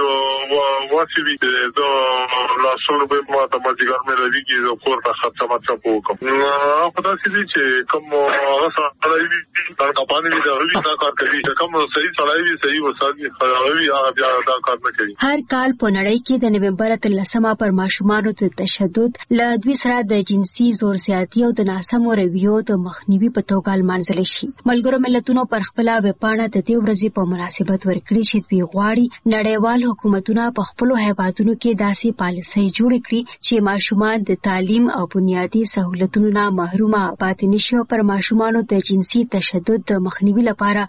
او واسي وي د لاسونو روپو ما ته ماځګر مې لويږي د کور ته خرڅه ماڅه وکم. خو دا چې چې کوم هغه سره وي دا کپانې دي دا کار کوي چې کوم صحیح سړی وي صحیح وساتي خراوي هغه بیا دا کار نه کوي. هر کال په نړۍ کې د نومبر اتلسمه پر ماشومانو د تشدد له دوی سره د جنسي زور زیاتي او د ناسمو رویو د مخنیوي په توګه لمانځل شي. ملګرو ملتونو پر خپل ویبپاڼه د دې ورځې په مناسبت ورکړي چې دوی غواړي نړیوال حکومتونه په خپلو هیوادونو کې داسې پالیسۍ جوړې کړي چې ماشومان د تعلیم او بنیادي سہولتونو نه محروم پاتې نشي او پر ماشومانو د جنسي تشدد د مخنیوي لپاره قانون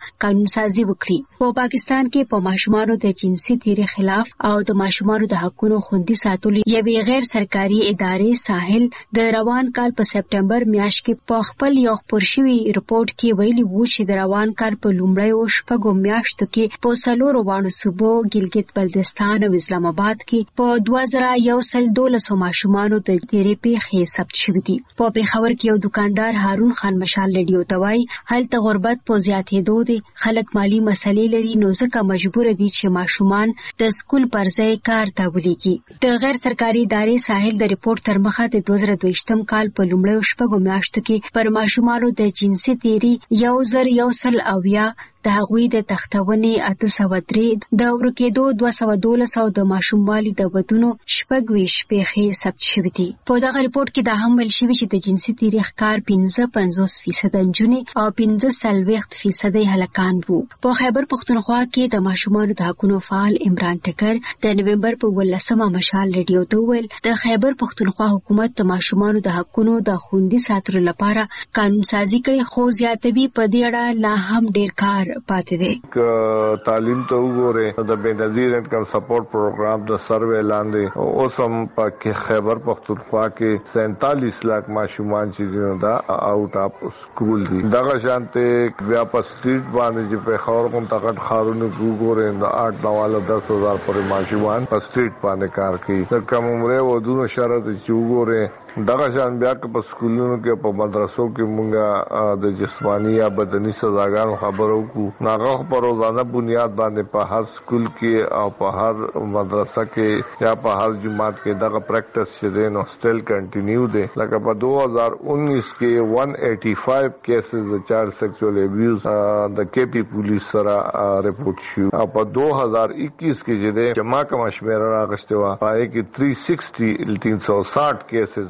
قانون سازي وکړي. په پاکستان کې په ماشومانو د جنسي تیری خلاف او د ماشومانو د حقوقو خوندي ساتلو یوې غیر سرکاري ادارې ساحل د روان کال په سپټمبر میاشت کې په خپل یو خپور شوی رپورت کې ویلي وو چې د روان کال په لومړیو شپږو میاشتو کې په څلورو واړو صوبو ګلګت بلتستان او اسلام آباد کې په دوه زره یو سل دولسو ماشومانو د تیری پیښې ثبت شوې دي. په پیښور کې یو دکاندار هارون خان مشال رادیو ته وایي هلته غربت په زیاتېدو دی، خلک مالی مسلې لري نو ځکه مجبور دي چې ماشومان د سکول پر ځای کار ته ولېږي. د غیر سرکاري ادارې ساحل د ریپورت تر مخه د دوه زره دویشتم کال په لومړیو شپږو میاشتو کې پر ماشومانو د جنسي تیری یو زر یو سل اویا د هغوی د تختونې اته سوه درې د ورکېدو دوه سوه دولس او د ماشوموالي د ودونو شپږ ویشت پیښې ثبت شوې دي. په دغه ریپورت کې دا هم ویل شوي چې د جنسي تیری ښکار پنځه پنځوس فیصده نجونې او پنځه څلوېښت فیصده هلکان وو. په خیبر پښتونخوا کې د ماشومانو د حقوقو فعال عمران ټکر د نومبر په ولسمه مشال رادیو ته وویل د خیبر پښتونخوا حکومت د ماشومانو د حقوقو د خوندي ساتلو لپاره قانون سازي کړي، خو زیاتوي په دې اړه لا هم ډېر کار پاتې دی. تعلیم ته وګوره د بنظیر انکم سپورټ پروګرام د سروې لاندې اوس هم په خیبر پښتونخوا کې سینتالیس لاک ماشومان چې دا آؤٹ اف سکول دي. دغه شانته بیا په سټریټ باندې چې په خاور کوم تاکت خارونه وګوره د آٹھ نواله دس هزار پر ماشومان په سټریټ باندې کار کوي. د کم عمره ودونو شرط چې وګوره دغه شان بیا په سکولونو کې په مدرسو کې مونږه د جسمانی یا بدني سزاګانو خبرو کو ناغه په روزانه بنیاد باندې په هر سکول کې او په هر مدرسه کې یا په هر جماعت کې دغه پریکټس چې دی نو سټیل کنټینیو دی. لکه په دو هزار انیس کې ایک سو پچاسی کیسز د چایلډ سیکسوال ابیوز د کے پی پولیس سره رپورټ شو او په دو هزار اکیس کې چې دی جمع کما شمیره راغشته و پای کې تین سو شصت تین سو ساٹھ کیسز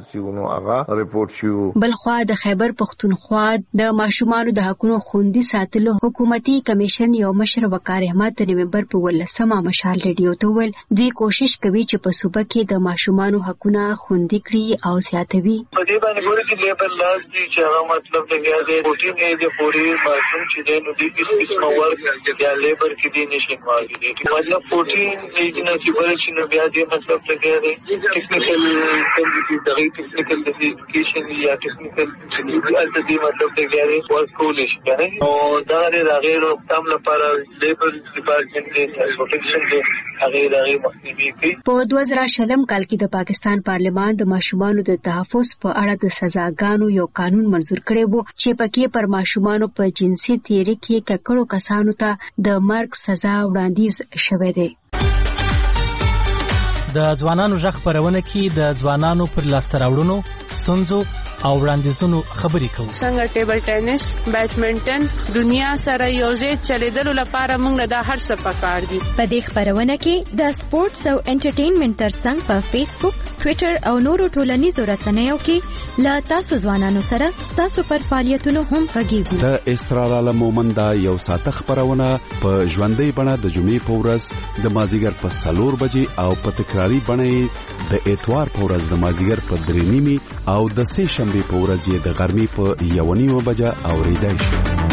بلخوا د خیبر پښتونخوا د ماشومانو د حقوقو خوندي ساتلو حکومتي کمیشن یو مشر وقار احمد د نومبر په ولسمه مشال رادیو ته ویل دوی کوشش کوي چې په صوبه کې د ماشومانو حقوقونه خوندي کړي او زیاتوي. په دې باندې ګوري چې لیبل لاس دي چې هغه مطلب دی چې پروتین یې د پوری ماشوم چې دی نو د هیڅ قسمه ورک یا لیبر کې دی نشي ماږي دي مطلب پروتین یې نه چې بل شي نو بیا دې مطلب ته دی ټیکنیکل کمیټي دغه ټیکنیکل ایجوکیشن یا ټیکنیکل د دې مطلب دی چې ورک کول شي کنه او دا د غیر تام لپاره لیبر ډپارټمنټ دی پروټیکشن دی هغه دغه مخنیوي کوي. په دوه زره شلم کال کې د پاکستان پارلمان د ماشومانو د تحفظ په اړه د سزاګانو یو قانون منزور کړی وو چې پکې پر ماشومانو په جنسي تیری کې ککړو کسانو ته د مرګ سزا وړاندیز شوی دی. د ځوانانو ژغ خپرونه کې د ځوانانو پر لاسته راوړنو، ستونزو او وړاندیزونو خبرې کوو. څنګه ټیبل ټینس، بیډمنټن دنیا سره یوځای چلیدلو لپاره موږ د هر څه پکار دي. په دې خبرونه کې د سپورتس او انټرټینمنټ ترڅنګ په فیسبوک، ټوئیټر او نورو ټولنیزو رسنیو کې لا تاسو ځوانانو سره تاسو پر فعالیتونو هم غږیږو. د اسرار عالم مومند یو ساعت خبرونه په ژوندۍ بڼه د جمعې په ورځ د مازیګر په څلور بجې او په تکراری بڼه د اتوار په ورځ د مازیګر په درې نیمې او د سه شنبه په ورځ یې د غرمې په یو نیمه بجه اوریدای شي.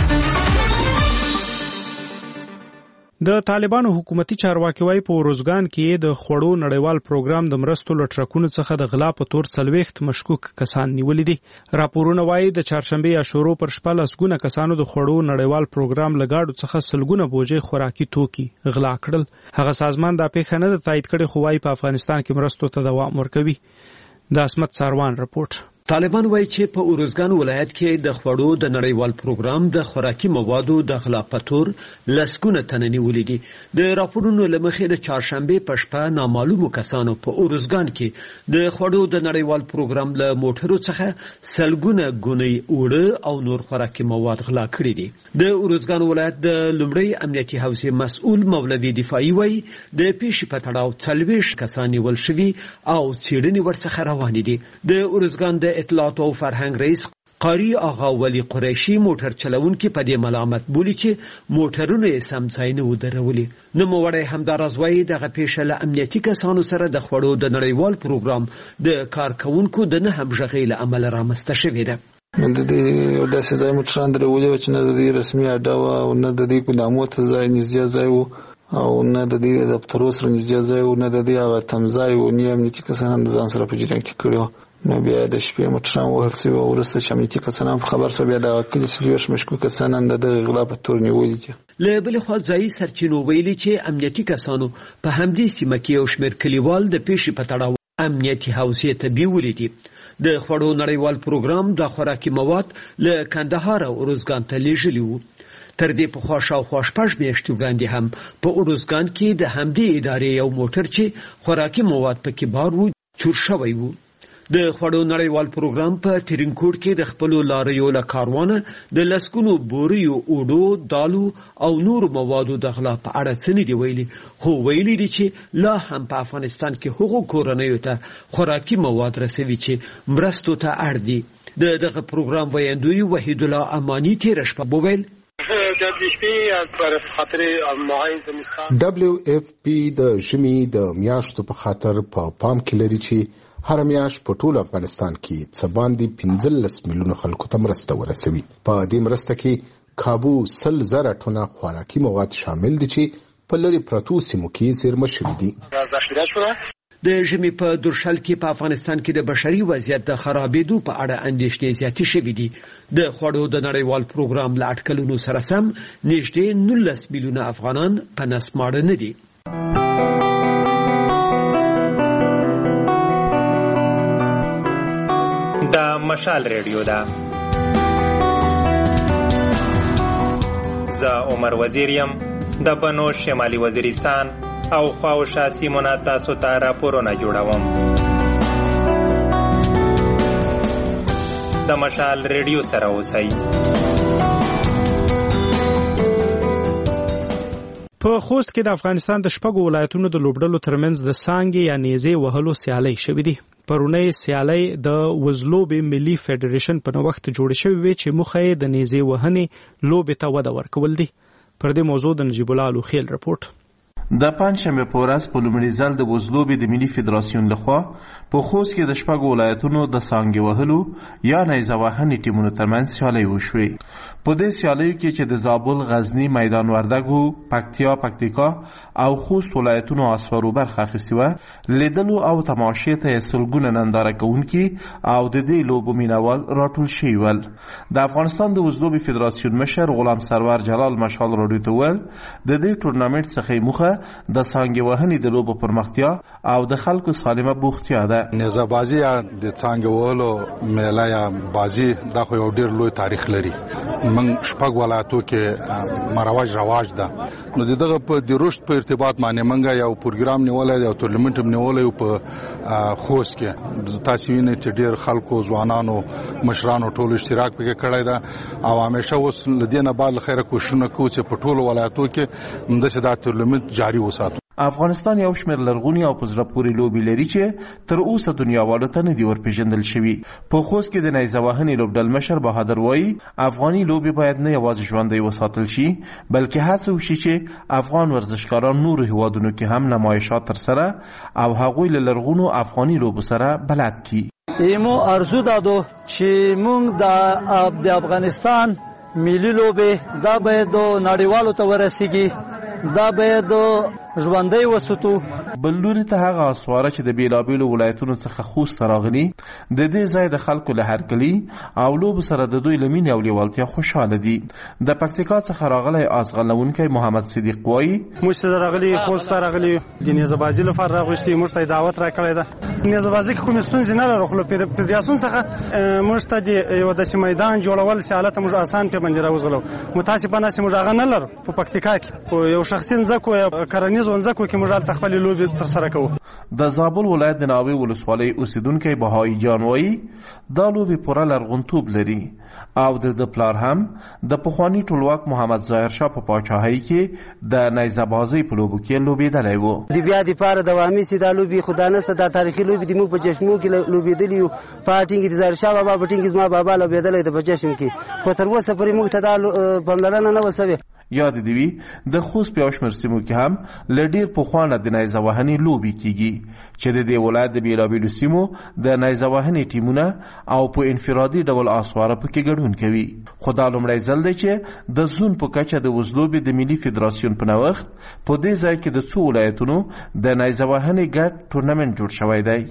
د طالبانو حکومتي چارواکي وايي په روزګان کې د خوړو نړیوال پروګرام د مرستو لټرکونو څخه د غلا په تور څلويخت مشکوک کسان نیولې دي. راپورونه وايي د چهارشنبه یا شورو پر شپه لسګونه کسانو د خوړو نړیوال پروګرام لګاډو څخه سلګونه بوجي خوراکي توکي غلا کړل. هغه سازمان دا پیښه نه تایید کړي خو وايي په افغانستان کې مرستو ته دوام ورکوي. د اسمت ساروان رپورت. طالبان وایي چې په اورزګان ولایت کې د خوړو د نړیوال پروګرام د خوراکي موادو د غلا په تور لسګونه تنه نیولې دي. د راپورونو له مخې د چهارشنبه په شپه نامعلومو کسانو په اورزګان کې د خوړو د نړیوال پروګرام له موټرو څخه سلګونه ګونی اوړه او نور خوراکي مواد غلا کړي دي. د اورزګان ولایت د لومړی امنیتي حوزې مسؤل مولوي دفاعي وایي د پیښې په تړاو څلويښت کسان نیول شوي او څېړنې ورڅخه روانې دي. د اورزګان د اطلاعات او فرهنګ رئیس قاری آغا ولی قریشی موټر چلونکي په دې ملامت بولی چې موټرونه یې سم ځای نه ودرولي. نوموړی همداراز وایي دغه پیښه له امنیتي کسانو سره د خوړو د نړیوال پروګرام د کارکونکو د نه همغږۍ له امله رامنځته شوې ده. د دې داسې ځای موټران درولې چې نه د دې رسمي اډه وه او نه د دې ګودامو ته ځای نږدې ځای و او نه د دې دفترو سره نږدې ځای و نه د دې هغه تمځای و نه امنیتي کسان د ځان سره په جریان کې کړي وو. نو بیا د شپې موټران وهل شوي او وروسته چې امنیتي کسان په خبر شو بیا د کلي څلوېښت مشکوک کسان د دغه غلا په تور نیولي دي. له بلې خوا ځایي سرچینو ویلي چې امنیتي کسانو په همدې سیمه کې یو شمېر کلیوال د پیښې په تړاو امنیتي حوزې ته بیولي دي. د خوړو نړیوال پروګرام د خوراکي مواد له کندهار او اروزګان ته لیږلي وو. تر دې پخوا شاوخوا شپږ میاشتې وړاندې هم په اروزګان کې د همدې ادارې یو موټر چې خوراکي مواد پکې بار وو چور شوی وو. د خوړو نړیوال پروګرام په ترینکوټ کې د خپلو لاریو له کاروانه د لسګونو بوریو اوډو دالو او نورو موادو د غلا په اړه څه نه دي ویلي، خو ویلي دي چې لا هم په افغانستان کې هغو کورنیو ته خوراکي مواد رسوي چې مرستو ته اړ دي. د دغه پروګرام ویاندوی وحید الله امانی تېره شپه وویل دبليو اف پی د ژمي د میاشتو په خاطر په پام کې لري چې هر میاشت په ټول افغانستان کې څه باندې پنځلس میلیونه خلکو ته مرسته ورسوي. په دې مرسته کې کابو سل زره ټنه خوراکي مواد شامل دي چې په لرې پرتو سیمو کې زیرمه شوي دي. د ژمي په درشل کې په افغانستان کې د بشري وضعیت د خرابېدو په اړه اندېښنې زیاتې شوې دي. د خوړو د نړیوال پروګرام له اټکلونو سره سم نږدې نولس میلیونه افغانان په نسماړه نه دي. د مشال ریډیو ده. زه عمر وزیر یم د بنو شمالي وزیرستان او خواوشا سیمونه تاسو ته راپورونه جوړوم. د مشال ریډیو سره اوسئ. په خوست کې د افغانستان د شپږو ولایتونو د لوبډلو ترمنځ د سانګې یا نیزې وهلو سیالۍ شوې دي. پرونی سیالۍ د وزلوبې ملي فدریشن په نوښت جوړ شوی وي چې موخه یې د نیزې وهنې لوبې ته وده ورکول دي. پر دې موضوع د نجیب الله لوخیل رپورټ. د پنځشنبه په ورځ په لومړي ځل د وزلوبې د ملي فدراسیون لخوا په خوست کې د شپږو ولایتونو د سانګې وهلو یا نیزه وهنې ټیمونو ترمنځ سیالۍ وشوې. په دې سیالیو کې چې د زابل، غزني، میدان وردګو، پکتیا، پکتیکا او خوست ولایتونو عسکرو برخه اخیستې وه، لیدلو او تماشې ته یې سلګونه ننداره کوونکي او د دې لوبو مینوال راټول شوي ول. د افغانستان د وزلوبې فدراسیون مشر غلام سرور جلال مشال راډیو ته وویل د دې ټورنمنټ څخه موخه د څانګې وهنې د لوبو پرمختیا او د خلکو سالمه بوختیا ده. نیزه بازي یا د څانګې وهلو میله یا بازي دا خو یو ډېر لوی تاریخ لري. من شپږ ولایتو کې مروج رواج ده. نو دغه په د رشد په ارتباط باندې منګه یو پروګرام نیولای دی او ټورنمنټ هم نیولای په خوست کې. تاسو وینئ چې ډېر خلکو ځوانانو مشرانو ټول اشتراک پکې کړی ده او همیشه اوس لدې نه بعد خیره کوششونه کوي چې په ټولو ولایتو کې همداسې دا ټورنمنټ جاري وساتو. افغانستان یو شمېر لرغوني او په زړه پورې لوبې لري چې تر اوسه دنیاوالو ته نه دي ورپېژندل شوي. په خوست کې د نیزه وهنې لوبډل مشر بهادر وایي افغاني لوبې باید نه یوازې ژوندۍ وساتل شي بلکې هڅه وشي چې افغان ورزشکاران نورو هیوادونو کې هم نمایشات ترسره او هغوی له لرغونو افغاني لوبو سره بلد کړي. ایمو ارزو دادو چې موږ د افغانستان ملي لوبې دا باید نړیوالو ته ورسیږي، دا باید ژوندۍ وساتو. بل لوري ته هغه اسواره چې د بیلابیلو ولایتونو څخه خوست راغلي د دې ځای د خلکو له هرکلي او لوبو سره د دوی له مینې او لیوالتیا خوشحاله دي. د پکتیکا څخه راغلی ازغلونکی محمد صدیق وایي موږ ته راغلي خوست ته راغلي د نیزه بازي لپاره راغوښتي، موږ ته دعوت راکړی ده. نیزه بازي کې کومې ستونزې نه لرو، خو له فدراسیون څخه موږ ته د یو داسې میدان جوړول سیالت موږ اسان پې باندې راوزغلو. متاسفانه چې موږ هغه نه لرو په پکتیکا کې. یو شخصي ځمکو یا کرنیزو ځمکو کې موږ هلته خپلې لوبې ترسره کوو. د زابل ولایت د ناوې ولسوالۍ اوسیدونکی بهایی جان وایي دا لوبې پوره لرغونتوب لري او د د پلار هم د پخواني ټولواک محمد ظاهر شاه په پاچاهۍ کې د نیزه بازۍ په لوبو کې لوبېدلی و. د بیا دپاره دوامي سي دا لوبې خو دا نسته، دا تاریخي لوبې دي. موږ په چشمو کې لوبېدلي یو، په ټینګ د ظاهر شاه بابا په ټینګ زما بابا لوبېدلی د په چشم کې، خو تر اوسه پورې موږ ته دا پاملرنه نه وه سوې. یاد دی وی د خوست په اوشمر سیمو کې هم لډیر په خوانه د نایزه وهنی لوبي کیږي چې د دې ولایت د بیلابیلو سیمو د نایزه وهنی ټیمونه او په انفرادي ډول اسواره پکې ګډون کوي. خدای لومړی ځل دی چې د زون په کچه د وزلوبي د ملي فدراسیون په نوښت په دې ځای کې د څو ولایتونو د نایزه وهنی ګډ ټورنمنت جوړ شوی دی.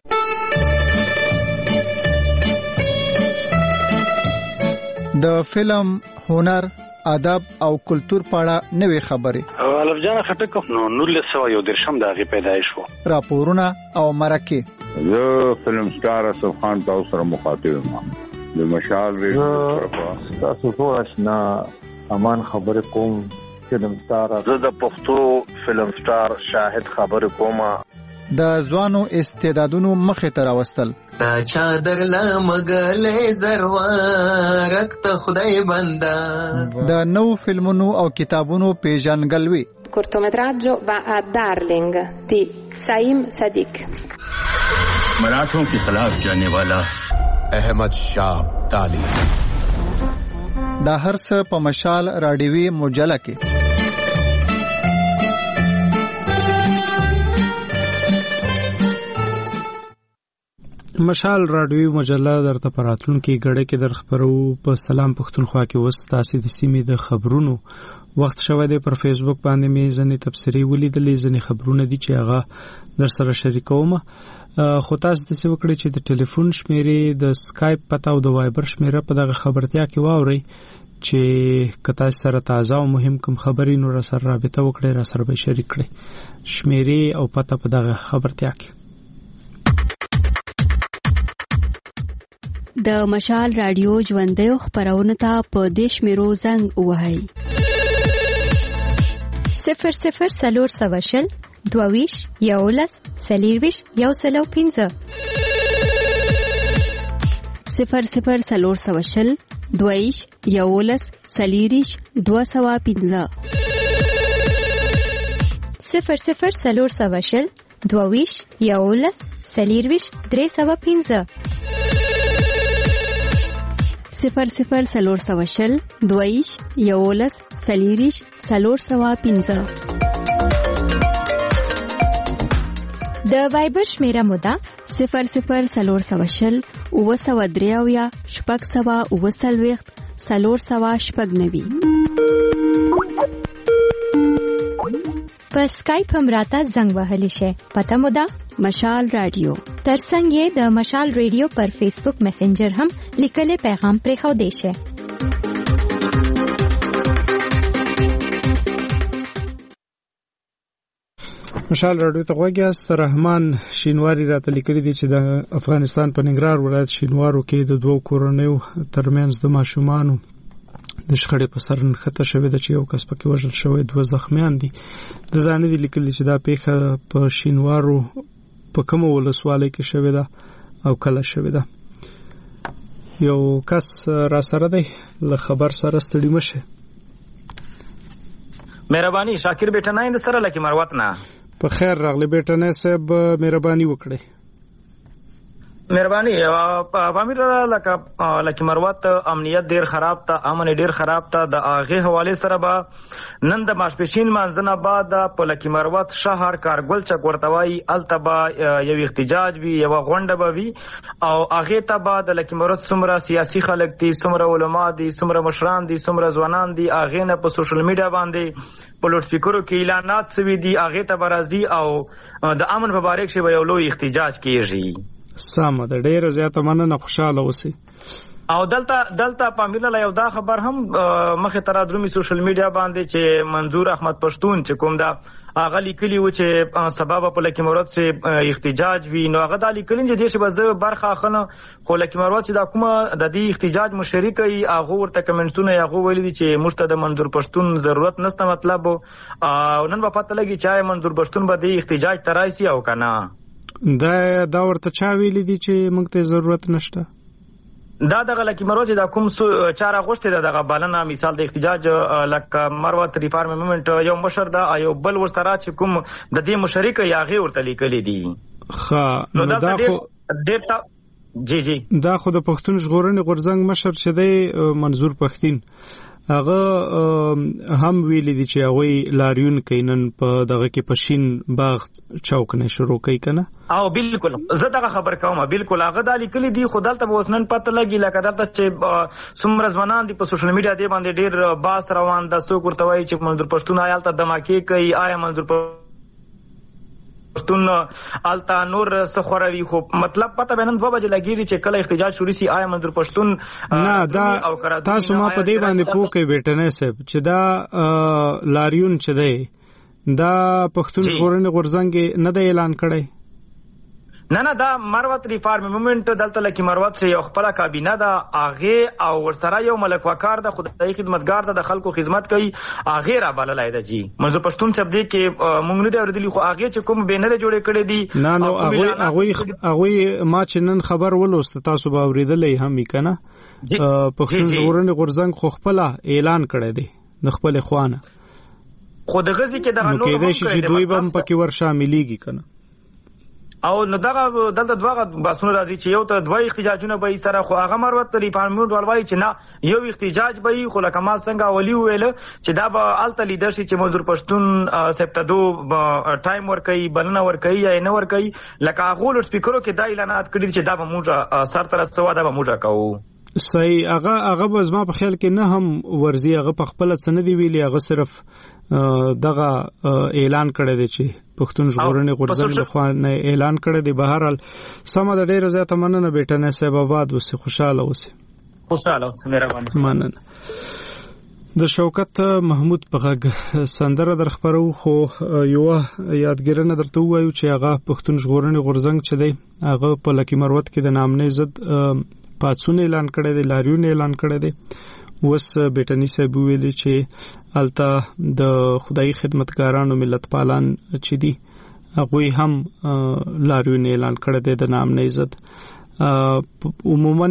د فلم، هنر، ادب او کلچر په اړه نوې خبرې الف جان خټک نو نولس سوه یو دېرشم د هغې پیدایش و. راپورونه او مرکې. زه فلم سټار اسف خان تاسو سره مخاطب یم د مشال ریډیو تاسو ټول آشنا امان خبرې کوم. فلم سټار زه د پښتو فلم سټار شاهد خبرې کوم. د ځوانو استعدادونو مخې ته راوستل. تا چادر لمګلې زروارک ته خدای بندا. د نو فلمونو او کتابونو پیژنګلوي. cortometraggio va a Darling di Saim Sadiq. मराठों के खिलाफ जाने वाला अहमद शाह ताली. دا هر څه په مشال راډیوي مجله کې. مشال راډیوي مجله درته پراتلونکو غړې کې در خبرو په سلام پښتونخوا کې وس تاسو د سیمې د خبرونو وخت شوه دی. پر فیسبوک باندې مې ځنې تبصرې ولیدلې، ځنې خبرونه دي چې هغه در سره شریکوم. خو تاسو د څه وکړئ چې د ټلیفون شمیرې، د سکایپ پته او د وایبر شمیره په دغه خبرتیا کې واورئ چې کتا سره تازه او مهم کوم خبرې نو را سره رابطه وکړئ، را سره به شریک کړئ. شمیرې او پته په دغه خبرتیا کې. د مشال رادیو ژوندۍ خبرونه ته په دیش میرو زنګ وهاي صفر صفر سلور سواشل دوویش یولس سلیرویش یو سلو پینزه صفر صفر سلور سواشل دوویش یولس سلیریش دو سوا پینزه صفر صفر سلور سواشل دوویش یولس سلیرویش درې سوا پینزه صفر صفر سلور سواشل دویش یولس سلیریش سلور سوا پینزه. د وایبر شمیره مودا صفر صفر سلور سواشل اوه سوا دریاویا شپږ سوا اوه څلوېښت سلور سوا شپږ نوي. په سکایپ هم راته زنګ وهلی شي. پته مودا مشال رادیو. ترڅنګ یې د مشال رادیو پر فیسبوک میسنجر هم لیکلي پیغام پرې خو دی شي. مشال رادیو ته غوږیاست. رحمان شینواری راته لیکلي دي چې د افغانستان په ننګرهار ولایت شینوارو کې د دوو کورنیو ترمنځ د ماشومانو د شخړې په سر نښته شوې ده چې یو کس پکې وژل شوی، دوه زخمیان دي. د دا نه دي لیکلي چې دا پیښه په شینوارو په کومه ولسوالۍ کې شوې ده او کله شوې ده. یو کس را سره دی له خبر سره ستړي مشه. مهرباني شاکر بیٹنای د سره لکه مروت نه. په خیر راغلی بیٹنای صاحب، مهرباني وکړئ. مهرباني پامیر لکه لکه مروت امنیت ډیر خراب ته، امن ډیر خراب ته. د هغه حواله سره به نن د ماسپښین منځنه بعد په لکه مروت شهر کارګل چک ورتوي التبا یو احتجاج وی، یو غونډه به وی او هغه ته بعد لکه مروت سمره سیاسي خلک دي، سمره علما دي، سمره مشران دي، سمره ځوانان دي. هغه نه په سوشل میډیا باندې په لوډ سپیکرو کې اعلانات سوي دي، هغه ته برازي او د امن مبارک شي یو لوی احتجاج کیږي. سمه ده، ډیره زیاته مننه، خوشاله اوسئ. او دلته دلته پامیرله یو دا خبر هم مخه تر درومي سوشل میډیا باندې چې منظور احمد پښتون چې کوم دا هغه لیکلی و چې سبب په لکه مراد سے احتجاج وی، نو هغه د لیکلین چې دیشه بز برخه اخنه خو لکه مراد چې دا کومه د دې احتجاج مشرک ای هغه ورته کمنټونه هغه ویل دي چې مرتد منظور پښتون ضرورت نشته، مطلب او نن په پته لګی چې منظور پښتون به د احتجاج ترایسي او کنه. دا دا ورته چا ویل دي چې موږ ته ضرورت نشته؟ دا دغه لکه مروز دا کوم چار اغوشته دغه بلنه مثال د احتجاج لکه مروت ریفارم موومېنټ یو مشر دا یو بل ورسره چې کوم د دې مشرک یاغه ورته لیکلي دي. ښه نو دا خو ډېر جی جی دا خو د پښتون ژغورنې غورځنګ مشر چې دی منظور پښتين هغه هم ویل دي چې هغه لاریون کینن په دغه کې پشین باغ چوک نه شروع کوي کنه. او بالکل زه دغه خبر کوم بالکل هغه د لیکلي دي خدالته به وسنن پته لګي لکه دلته چې څومره ځوانان دي په سوشل میډیا دی باندې ډیر باس روان د سو ورته وایي چې منظور پښتون آیالته دماکي کوي آیا منظور پښتون التا نور سخوروي خو مطلب پته بینن دوه بجې لګیږي چې کله احتجاج شروع شي آیا منظور پښتون نه دا تاسو ما په دې باندې پوه کوي بیٹنه صاحب چې دا لاریون چې دی دا پښتون ژغورنې غورځنګ نه دی اعلان کړی. نه نه دا مروت ریفارم موومنت دلته لکه مروت چې یو خپل کابینه ده اغه او ورسره یو ملک وکار ده خدای خدمتگار ده د خلکو خدمت کوي اغه را بللای ده جی منځ پښتون شپ دی کې مونږ نه دی اوریدلی خو اغه چې کوم بینره جوړې کړې دي نه نو اغه اغه اغه ما چې نن خبر ولوست تاسو به اوریدلې هم کنه پښتون ژغورنې غورځنګ خو خپل اعلان کړی دی د خپل خوانه خو د غزي کې دغه نو کې د شي دوی هم پکې ور شاملېږي کنه او نو دغه دلته دغه باسونه راځي چې یو ته دوه احتجاجونه به سره خو هغه مروت ریفارمونډ ولوي چې نه یو احتجاج به خو لکه ما څنګه ولي ویل چې دا به الته لیدر شي چې منظور پښتون سپتدو ټایم ور کوي بلنه ور کوي یا نه ور کوي لکه هغه لوډ سپیکرو کې دا اعلانات کړي چې دا به موږ سر تر سوا دا به موږ کوو صحیح. هغه هغه به زما په خیال کې نه هم ورزي هغه په خپل څه نه دی ویلي هغه صرف دغه اعلان کړی دی چې پښتون ژغورنې غورځنګ له خوا نه اعلان کړی دی. بهرحال سمه د ډیره زیاته مننه بیٹنه صاحب آباد اوسه خوشاله اوسه خوشاله اوسه مهرباني مننه. د شوکت محمود په غږ سندره در خبرو خو یو یادګرنه درته وایو چې هغه پښتون ژغورنې غورځنګ چې دی هغه په لکی مروت کې د نامنې ضد پاتسون اعلان کړی دی لاریون اعلان کړی دی. وس بیٹنی صاحب ویلي چې التا د خدای خدمتګارانو ملت پالان چې دي هغه هم لاریون اعلان کړی دی د نام نه عزت. عموما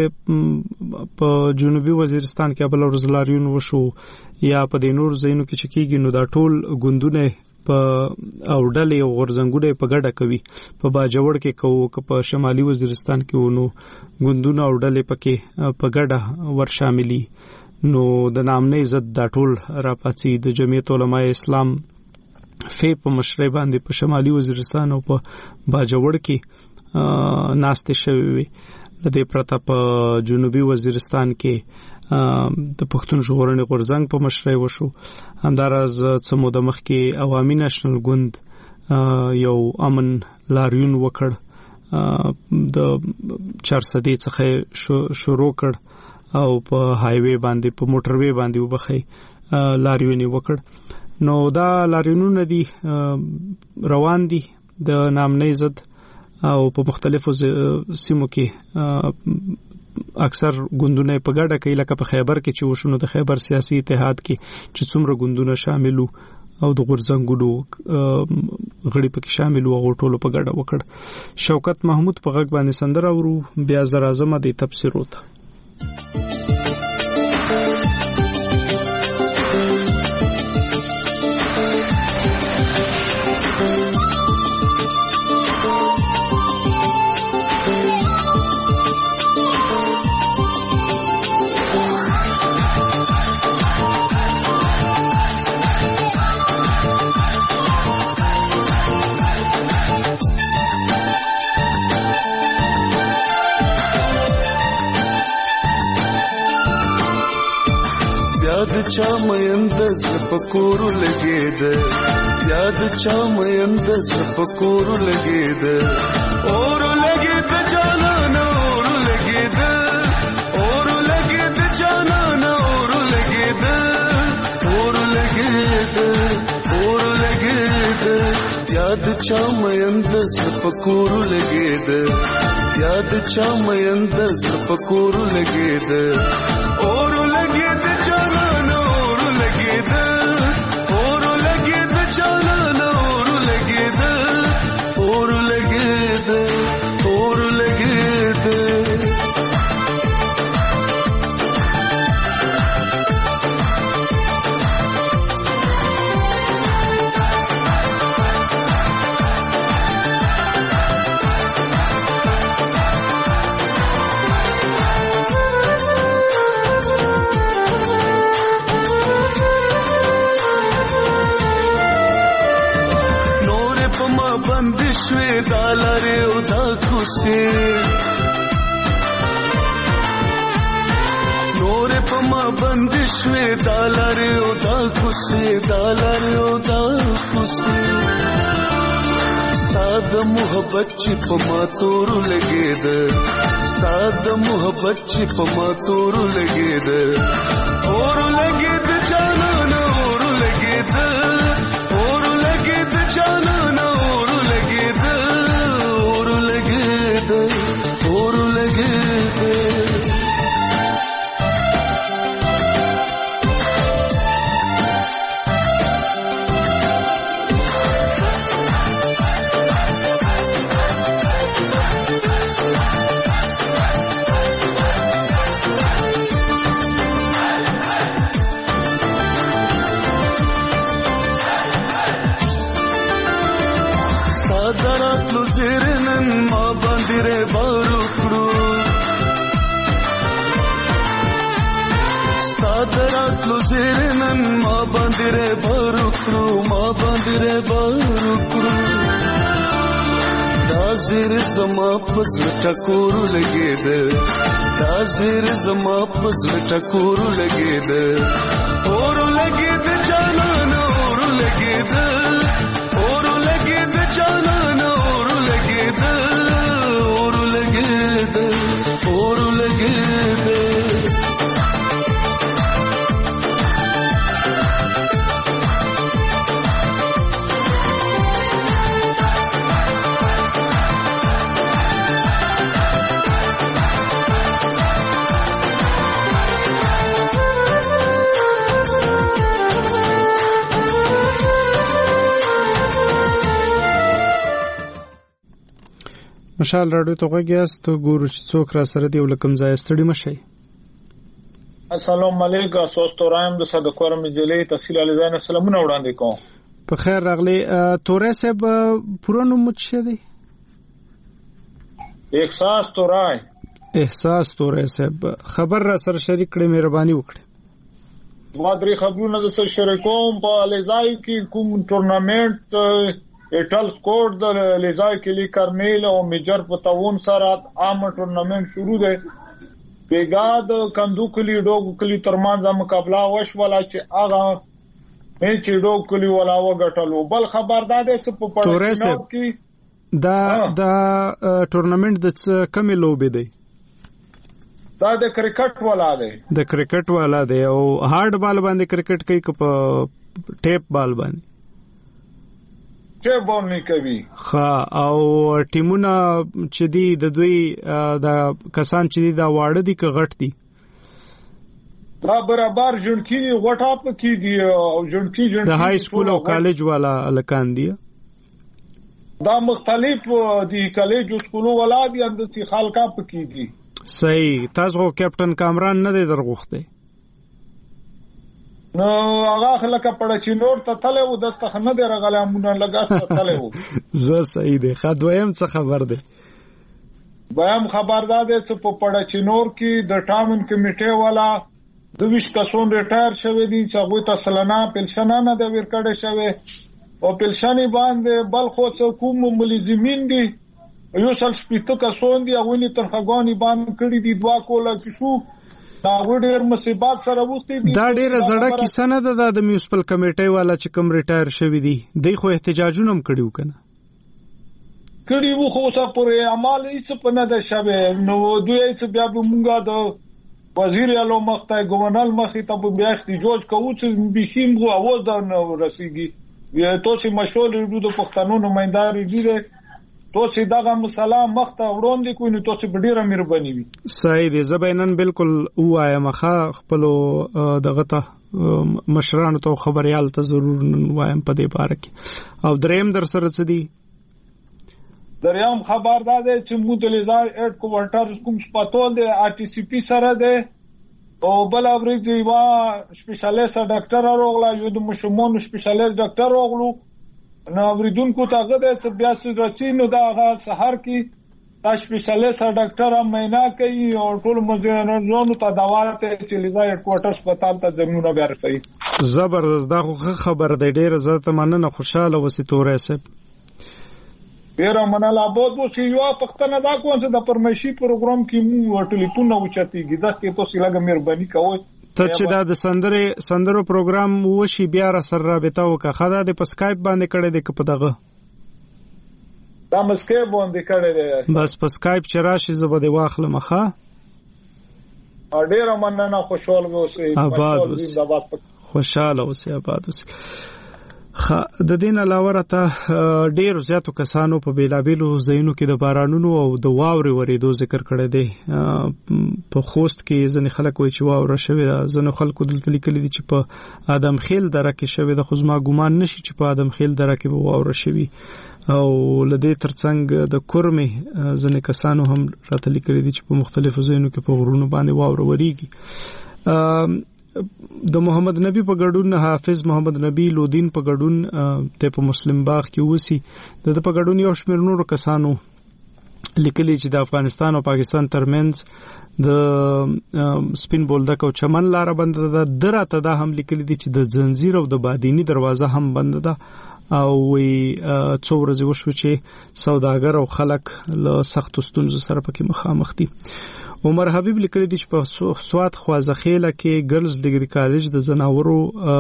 چې په جنوبي وزیرستان کې بل ورځ لاریون وشو یا په د نور زینو کې چې کېږي نو دا ټول ګوندونه په او ډلې او غورځنګونه په ګډه کوي په باجوړ کې کوو که په شمالي وزیرستان کې ونو ګوندونه او ډلې پکې په ګډه ور شاملي نو د نامنې عزت دا ټول راپاتې د جمعیت علماء اسلام فی په مشرۍ باندې په شمالي وزیرستان او په باجوړ کې ناشته شوی وي. د دې پرته په جنوبي وزیرستان کې د پښتون ژغورنې غورځنګ په مشرۍ وشو. همداراز څه موده مخکې عوامي نېشنل ګوند یو امن لاریون وکړ د چارسدې څخه شروع کړ او په هایوي باندې په موټر وی باندې وبخي لاریون وکړ. نو دا لاریونونه دي روان دي د نامنې ضد او په مختلفو سیمو کې اکثر ګوندونه په ګډه کوي لکه په خیبر کې چې وشونو د خیبر سیاسي اتحاد کې چې څومره ګوندونه شاملو او د غورځنګونو غړي پکې شامل وو ټولو په ګډه وکړ. شوکت محمود په غږ باندې سندره ورو بیا زر اعظم د تفسیر وته. یاد چا مېند زپکور لګید یاد چا مېند زپکور لګید اور لګید جانان اور لګید اور لګید جانان اور لګید اور لګید اور لګید یاد چا مېند زپکور لګید یاد چا مېند زپکور لګید اور لګید جانان اور لګید اور لګید جانان اور لګید اور لګید اور لګید لارې او دا کوڅې نورې په ما بندې شوې دا لارې او دا کوڅې دا لارې او دا کوڅې ستا د محبت چې په ما تورو لګېده ستا د محبت چې په ما تورو لګېده اور لګېده جانانه اور لګېده اور لګېده جانانه اور لګېده اور لګېده اور لګېده دراتلو زیرنن ما باندې ری بار وکړو ستا دراتلو زیرنن ما باندې ری بار وکړو ما باندې ری بار وکړو دا زیر زما پس ټکور لګېده دا زیر زما پس ټکور لګېده اور لګېده جانان اور لګېده اور لګېده جانان اور لګېده اور لګېده اور لګېده مشال راډیو ته غوږیاست ګورو چې څوک را سره دی ولکم ځای ستړي مشي. السلام علیکم سوستو رایم د صدقور مجلې تحصیل علیزان سلامونه وړاندې کوم. په خیر راغلی. تورې صاحب پوره نوم څه دی؟ احساس تورای. احساس تورې صاحب خبر را سره شریک کړئ مهرباني وکړئ. ما درې خبرونه د سر شریکوم په الیزای کې کوم ټورنامنت ایټل سکور د لیزای کلی کرمیل او میجر په تاون سره عام ټورنمنت شروع دی. بیګا د کندو کلی ډوګ کلی ترمنځ مقابله وشوله چې هغه میچ ډوګ کلی ولا وګټلو. بل خبر دا دی چې په پړاو کې دا دا ټورنمنت د کومې لوبې دی؟ دا د کرکټ والا دی. د کرکټ والا دی او هارد بال باندې کرکټ کوي که په ټیپ بال باندې؟ ټیپ بال نه کوي. ها او ټیمونه چې دی د دوی د کسان چې دی دا واړه دي که غټ دي؟ دا برابر جنکی دی غټا پکې دی او جنکی جنکی د های سکول او کالج والا الکان دی. دا مختلف دی کالج او سکول والا دی اندسي خالقا پکې دي. صحیح. تاسو کیپټن کامران نه دی درغوخته؟ نو هغه خلک پړه چې نور ته تله و دسته نه دی رغله مونږ لګاسته تله و. زه صحیح دی. خدویم څه خبر دی؟ وایم خبردار دی چې په پړه چې نور کې د ټامن کمیټه والا د ویش کسون ریټایر شوی دي چې هغه ته سلنا پنشن نه د ورکړې شوی او پنشن باندې بل خو څه کوم ملزمین دي یو سل سپیته کسون دي هغه نه ترخګانی باندې کړی دي دوا کوله چې شو دا ډېر مصیبات سره وختي دي. دا ډېر زړه کیسه نه ده د میونسپل کمیټې والا چې کوم ریټایر شوی دي دوی خو احتجاجونه هم کړیو کنه کړي وو خو څه پورې عمل هیڅ په نه ده شوی. نو دوی چې بیا به مونږه د وزیر اعلی مخته ګورنل مخې ته به بیا احتجاج کوو چې بخیم غو اواز نه رسیږي. تو چې مشول ریډو د پښتنو نمائندار دی تو چې دغه مسله مخته وړاندې کوي نو تو چې ډیره مهرباني وي. صحیح دی. زبینن بالکل وایم خا خپل دغه ته مشرانو ته خبريال ته ضرور وایم په دې باره کې. او دریم در سره څه دی؟ دریم خبر دا دی چې مو د لیزای اډ کوارټر کوم سپاتول دی ار ټي سی پی سره دی او بل اوري دی وا سپیشلیست ډاکټر راغلا یو د مشمون سپیشلیست ډاکټر راغلو نو اوریدونکو ته غوډه چې بیا څه راځي نو دا هغه سحر کې تاسو سپیشلیست ډاکټر هم مینا کوي او ټول مزینونو ته دواته چې لیزای اډ کوارټر هسپتال ته زمونه بیا رسي. زبردست. دا خو خبر دی. ډیره زه ته مننه. خوشاله وسی تورې صاحب. ډیر منل آباد و چې یو پښتنه دا کوم چې د پرمشي پروګرام کې مو ټلیفون او چتیږي دا کې تاسو لږه مهرباني کوئ ته چې دا د سندرې سندرو پروګرام وشي بیا را سره رابطه وکړه خدا د په سکایپ باندې کړی دی په دغه دا مسکیپ باندې کړی دی بس په سکایپ چې راشي زه به دې واخلم ښه ډیر مننه خوشحال اوسئ آباد اوسئ خوشاله اوسئ آباد اوسئ د دین علاوه راته ډیر زیاتو کسانو په بیلابیلو ځایونو کې د بارانونو او د واوري ورېدو ذکر کړی دی په خوست کې ځنې خلک وایي چې واوره شوې ده ځنو خلکو دلته لیکلي دي چې په ادم خیل دره کې شوې ده خو زما ګمان نشي چې په ادم خیل دره کې به واوره شوي او لدې ترڅنګ د کورمې ځنې کسانو هم راته لیکلي دي چې په مختلفو ځایونو کې په غرونو باندې واوره ورېږي د محمد نبی په ګډون حافظ محمد نبی لودین په ګډون ته په مسلم باغ کې وسی د په ګډون یو شمېر نور کسانو لیکلي چې د افغانستان او پاکستان ترمنځ د سپین بولدک او چمن لار بند ده درته دا هم لیکلي دي چې د زنجیر او د بادینی دروازه هم بند ده او وی څو ورځې وشو چې سوداګر او خلک له سخت ستونزو سره پکې مخامخ دي عمر حبیب لیکلی دی چې په سوات خوازخیله کې ګرلز ډیګري کالج د زناورو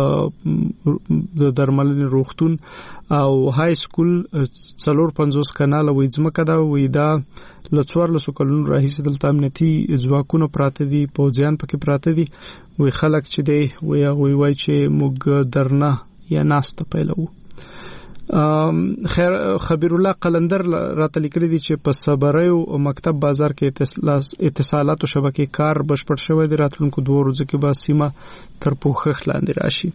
د درملنې روغتون او های سکول څلور پنځوس کانال وې ځمکه دا وې دا لڅوار لسو کلونو راهیسې دلته امنیتي ځواکونه پراته دي پوځیان پکې پراته دي وې خلک چې دی وې وای چې موږ درنه یا ناسته پیلو خیر خبیر الله قلندر راته لیکلي دي چې په صبریو او مکتب بازار کې اتصالات او شبکې کار بشپړ شوی دی راتلونکو دوه ورځې کې به سیمه تر پوښښ لاندې راشي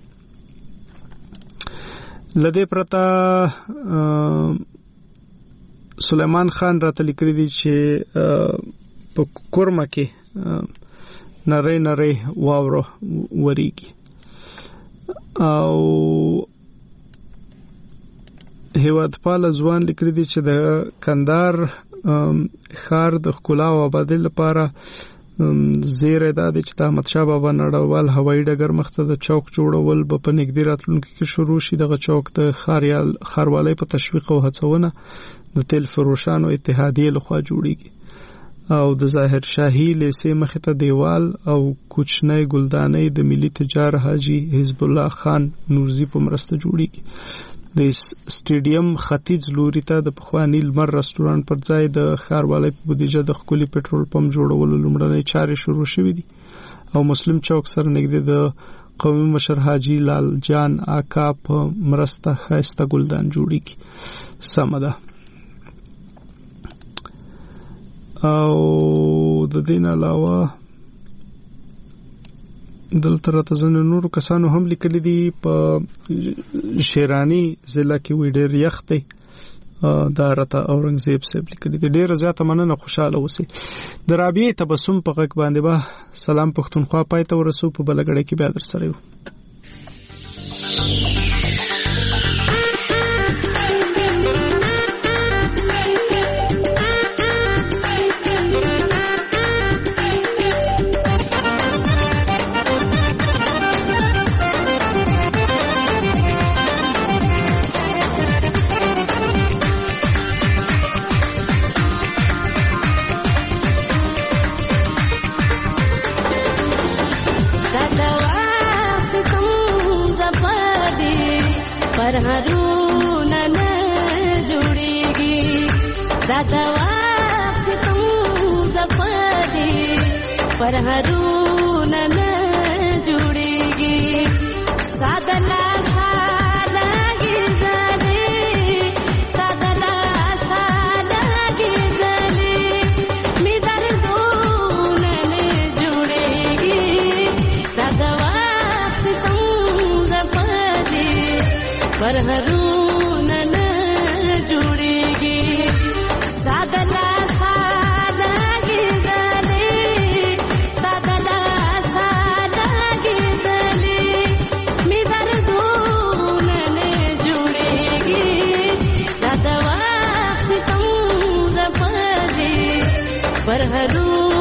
لدې پرته سلیمان خان راته لیکلي دي چې په کورمه کې نری نری واوره وریږي او هیوادپال ځوان لیکلي دي چې د کندهار ښار د ښکلا او آبادۍ لپاره زیره ده چې د احمد شاه بابا نړیوال هوایي ډګر مخته د چوک جوړول به په نږدې راتلونکي کې شروع شي دغه چوک د ښاریال ښاروالۍ په تشویق او هڅونه د تیل فروشانو اتحادیې لخوا جوړیږي او د ظاهر شاهي لیسې مخې ته دیوال او کوچنۍ ګلدانۍ د ملي تجار حاجی حزب الله خان نورزی په مرسته جوړیږي د سټیډیم ختیځ لوري ته د پخوانی لمر رستورانت پر ځای د ښاروالۍ په بودیجه د خولي پټرول پمپ جوړولو لومړنۍ چارې شروع شوې دي او مسلم چوک سره نږدې د قومي مشر حاجی لال جان آقا په مرسته خاسته ګلدان جوړیږي سم ده او د دین علاوه دلته راته ځنه نورو کسانو هم لیکلي دي په شیرانی ضلع کې وی ډېر یخ دی دا راته اورنګزیب صاحب لیکلي دي ډېر زیاته مننه خوشاله اوسئ د رابعې تبسم په غږ باندې به سلام پښتونخوا پای ته ورسو په بلګړې کې بیا در سره یو पर हरूना न जुड़ेगी सादला साला गिरजले सादला साला गिरजले मिदर दून न जुड़ेगी सादवा सितम जपदे पर हरूना न जुड़ेगी सादला पर हरू